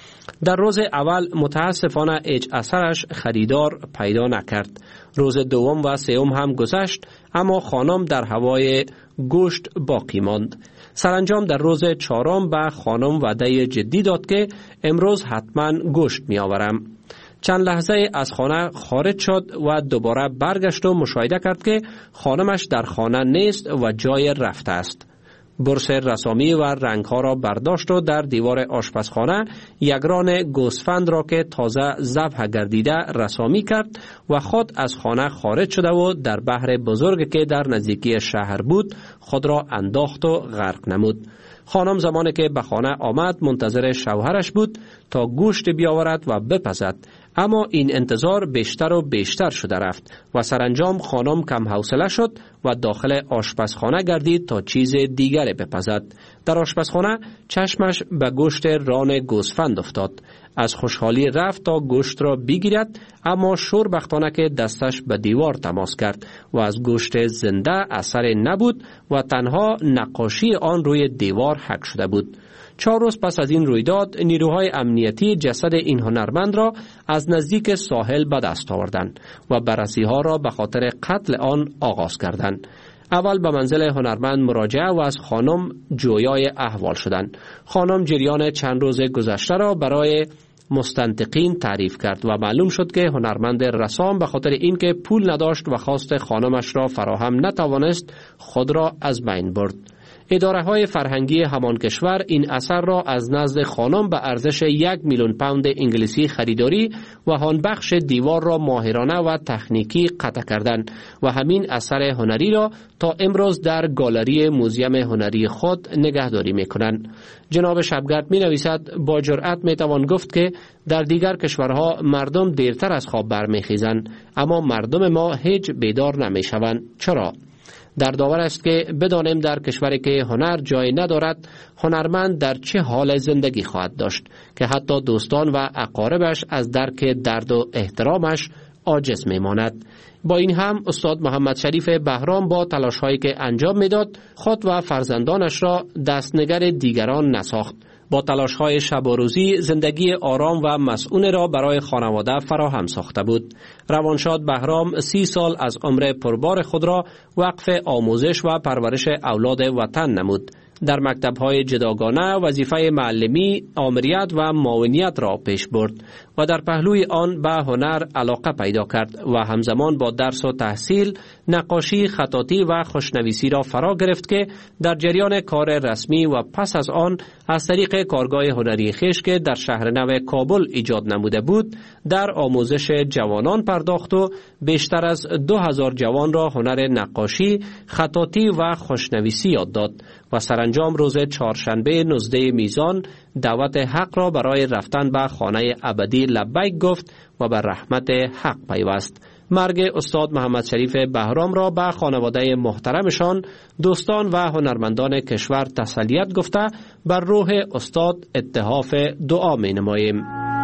در روز اول متاسفانه هیچ اثرش خریدار پیدا نکرد. روز دوم و سوم هم گذشت اما خانم در هوای گوشت باقی ماند. سرانجام در روز چهارم به خانم وعده جدی داد که امروز حتما گوشت می آورم. چند لحظه از خانه خارج شد و دوباره برگشت و مشاهده کرد که خانمش در خانه نیست و جای رفته است. برس رسامی و رنگها را برداشت و در دیوار آشپزخانه یک ران گوسفند را که تازه ذبح گردیده رسامی کرد و خود از خانه خارج شده و در بحر بزرگ که در نزدیکی شهر بود خود را انداخت و غرق نمود. خانم زمانی که به خانه آمد منتظر شوهرش بود تا گوشت بیاورد و بپزد، اما این انتظار بیشتر و بیشتر شده رفت و سرانجام خانم کم حوصله شد و داخل آشپزخانه گردید تا چیز دیگری بپزد. در آشپزخانه چشمش به گوشت ران گوسفند افتاد. از خوشحالی رفت تا گوشت را بگیرد، اما شوربختانه که دستش به دیوار تماس کرد و از گوشت زنده اثری نبود و تنها نقاشی آن روی دیوار حک شده بود. 4 روز پس از این رویداد نیروهای امنیتی جسد این هنرمند را از نزدیک ساحل به دست آوردند و بررسی‌ها را به خاطر قتل آن آغاز کردند. اول به منزل هنرمند مراجعه و از خانم جویای احوال شدند. خانم جریان چند روز گذشته را برای مستنطقین تعریف کرد و معلوم شد که هنرمند رسام به خاطر اینکه پول نداشت و خواست خانمش را فراهم نتوانست خود را از بین برد. اداره‌های فرهنگی همان کشور این اثر را از نزد خانم به ارزش 1 میلیون پوند انگلیسی خریداری و آن بخش دیوار را ماهرانه و تکنیکی قطع کردند و همین اثر هنری را تا امروز در گالری موزیم هنری خود نگهداری می‌کنند. جناب شبگرد می‌نویسد: با جرأت می‌توان گفت که در دیگر کشورها مردم دیرتر از خواب برمیخیزند، اما مردم ما هیچ بیدار نمی‌شوند. چرا؟ در داور است که بدانیم در کشوری که هنر جای ندارد هنرمند در چه حال زندگی خواهد داشت که حتی دوستان و اقاربش از درک درد و احترامش عاجز میماند. با این هم استاد محمد شریف بهرام با تلاش هایی که انجام میداد خود و فرزندانش را دستنگر دیگران نساخت. با تلاش های شب و روزی زندگی آرام و مسئول را برای خانواده فراهم ساخته بود. روانشاد بهرام 30 سال از عمر پربار خود را وقف آموزش و پرورش اولاد وطن نمود. در مکتب‌های جداگانه وظیفه معلمی، آمریت و معاونیت را پیش برد و در پهلوی آن به هنر علاقه پیدا کرد و همزمان با درس و تحصیل نقاشی، خطاطی و خوشنویسی را فرا گرفت که در جریان کار رسمی و پس از آن از طریق کارگاه هنری خویش که در شهر نو کابل ایجاد نموده بود در آموزش جوانان پرداخت و بیشتر از 2000 جوان را هنر نقاشی، خطاطی و خوشنویسی یاد داد و سرانجام روز چهارشنبه 19 میزان دعوت حق را برای رفتن به خانه ابدی لبیک گفت و به رحمت حق پیوست. مرگ استاد محمد شریف بهرام را به خانواده محترمشان، دوستان و هنرمندان کشور تسلیت گفته بر روح استاد اتحاف دعا می نماییم.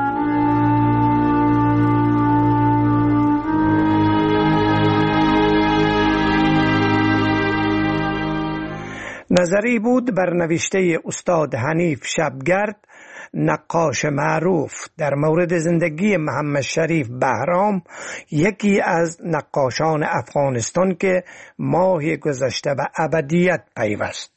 نظری بود بر نوشته استاد حنیف شبگرد، نقاش معروف، در مورد زندگی محمد شریف بهرام، یکی از نقاشان افغانستان که ماه گذشته به ابدیت پیوست.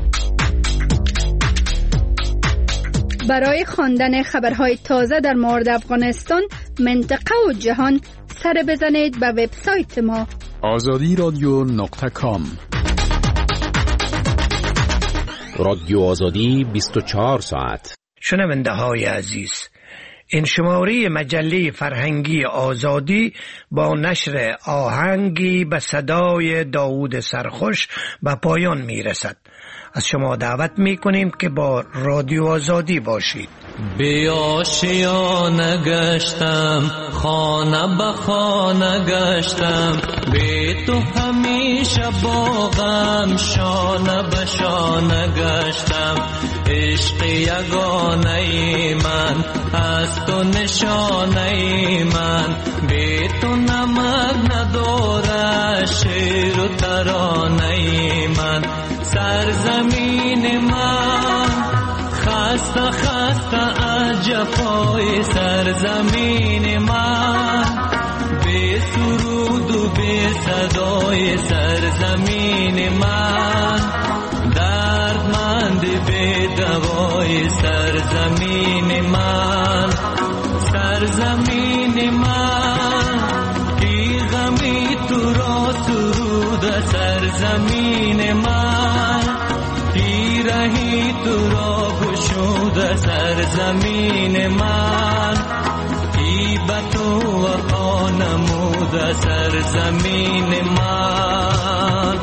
برای خواندن خبرهای تازه در مورد افغانستان، منطقه و جهان، سر بزنید به وبسایت ما azadiradio.com. رادیو آزادی 24 ساعت. شنونده های عزیز، این شماره مجله فرهنگی آزادی با نشر آهنگی به صدای داوود سرخوش به پایان می رسد. از شما دعوت می کنیم که با رادیو آزادی باشید. بی آشیانه گشتم، خانه به خانه گشتم، بی تو همیشه با غم شانه به شانه گشتم. عشق یگانه من از تو نشانه من، بی تو نمک نداره شعر و ترانه من. سرزمین من خسته خسته از جفای سرزمین من، بی سرود و بی صدای سرزمین من. دردمند بی دوای سرزمین من، سرزمین من. بی غمی تو را سرود سرزمین من، بی رهی تو را گشود سرزمین من. بی به تو وفا نمود سرزمین من.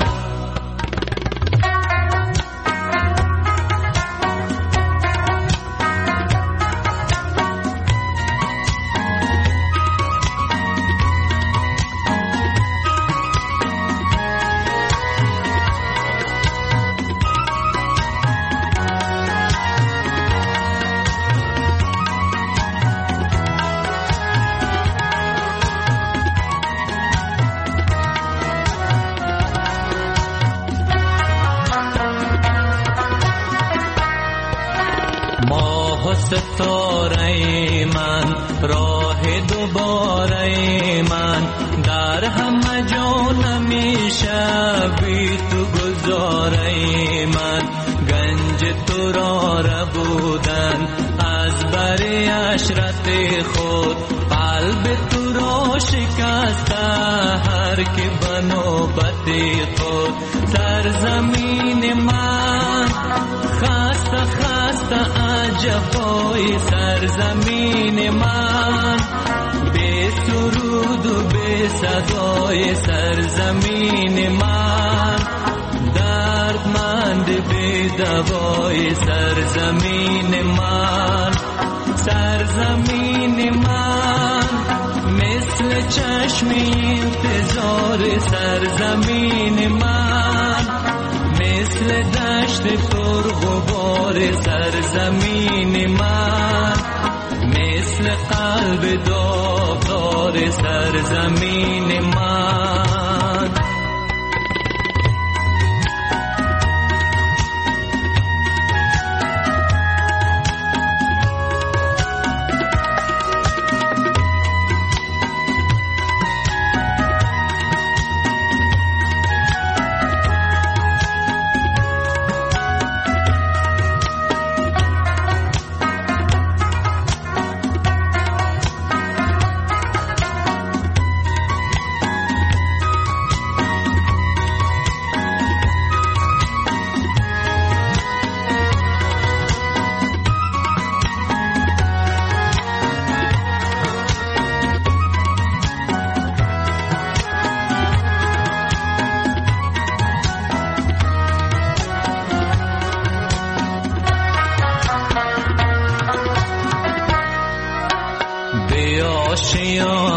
ستاره من، راه دوباره من، در همه جا نمیشه بی تو گذاره من. گنج تو را ربودن از بری عشرت خود، قلب تو را شکسته هر که بنوبت خود. سرزمین من خسته خسته جفای سرزمین من، بی سرود و بی صدای سرزمین من. دردمند بی دوای سرزمین من، سرزمین من. مثل چشم انتظار سرزمین من، مثل دشت پرغبار سرزمین من، مثل قلب داغدار سرزمین من.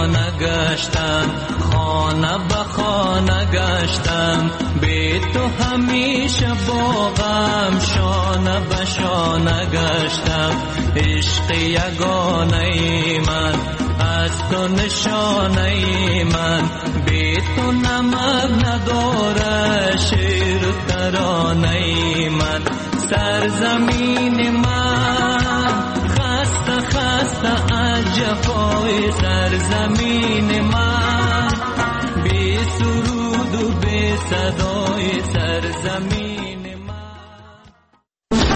یگانه گشتم، خانه به خانه گشتم، بی تو همیشه با غم شانه به شانه گشتم. عشق یگانه من از تو نشانه من، بی تو نمک نداره شعر و ترانه من. سرزمین من خسته خسته از جفای سرزمین من، بی سرود و بی صدا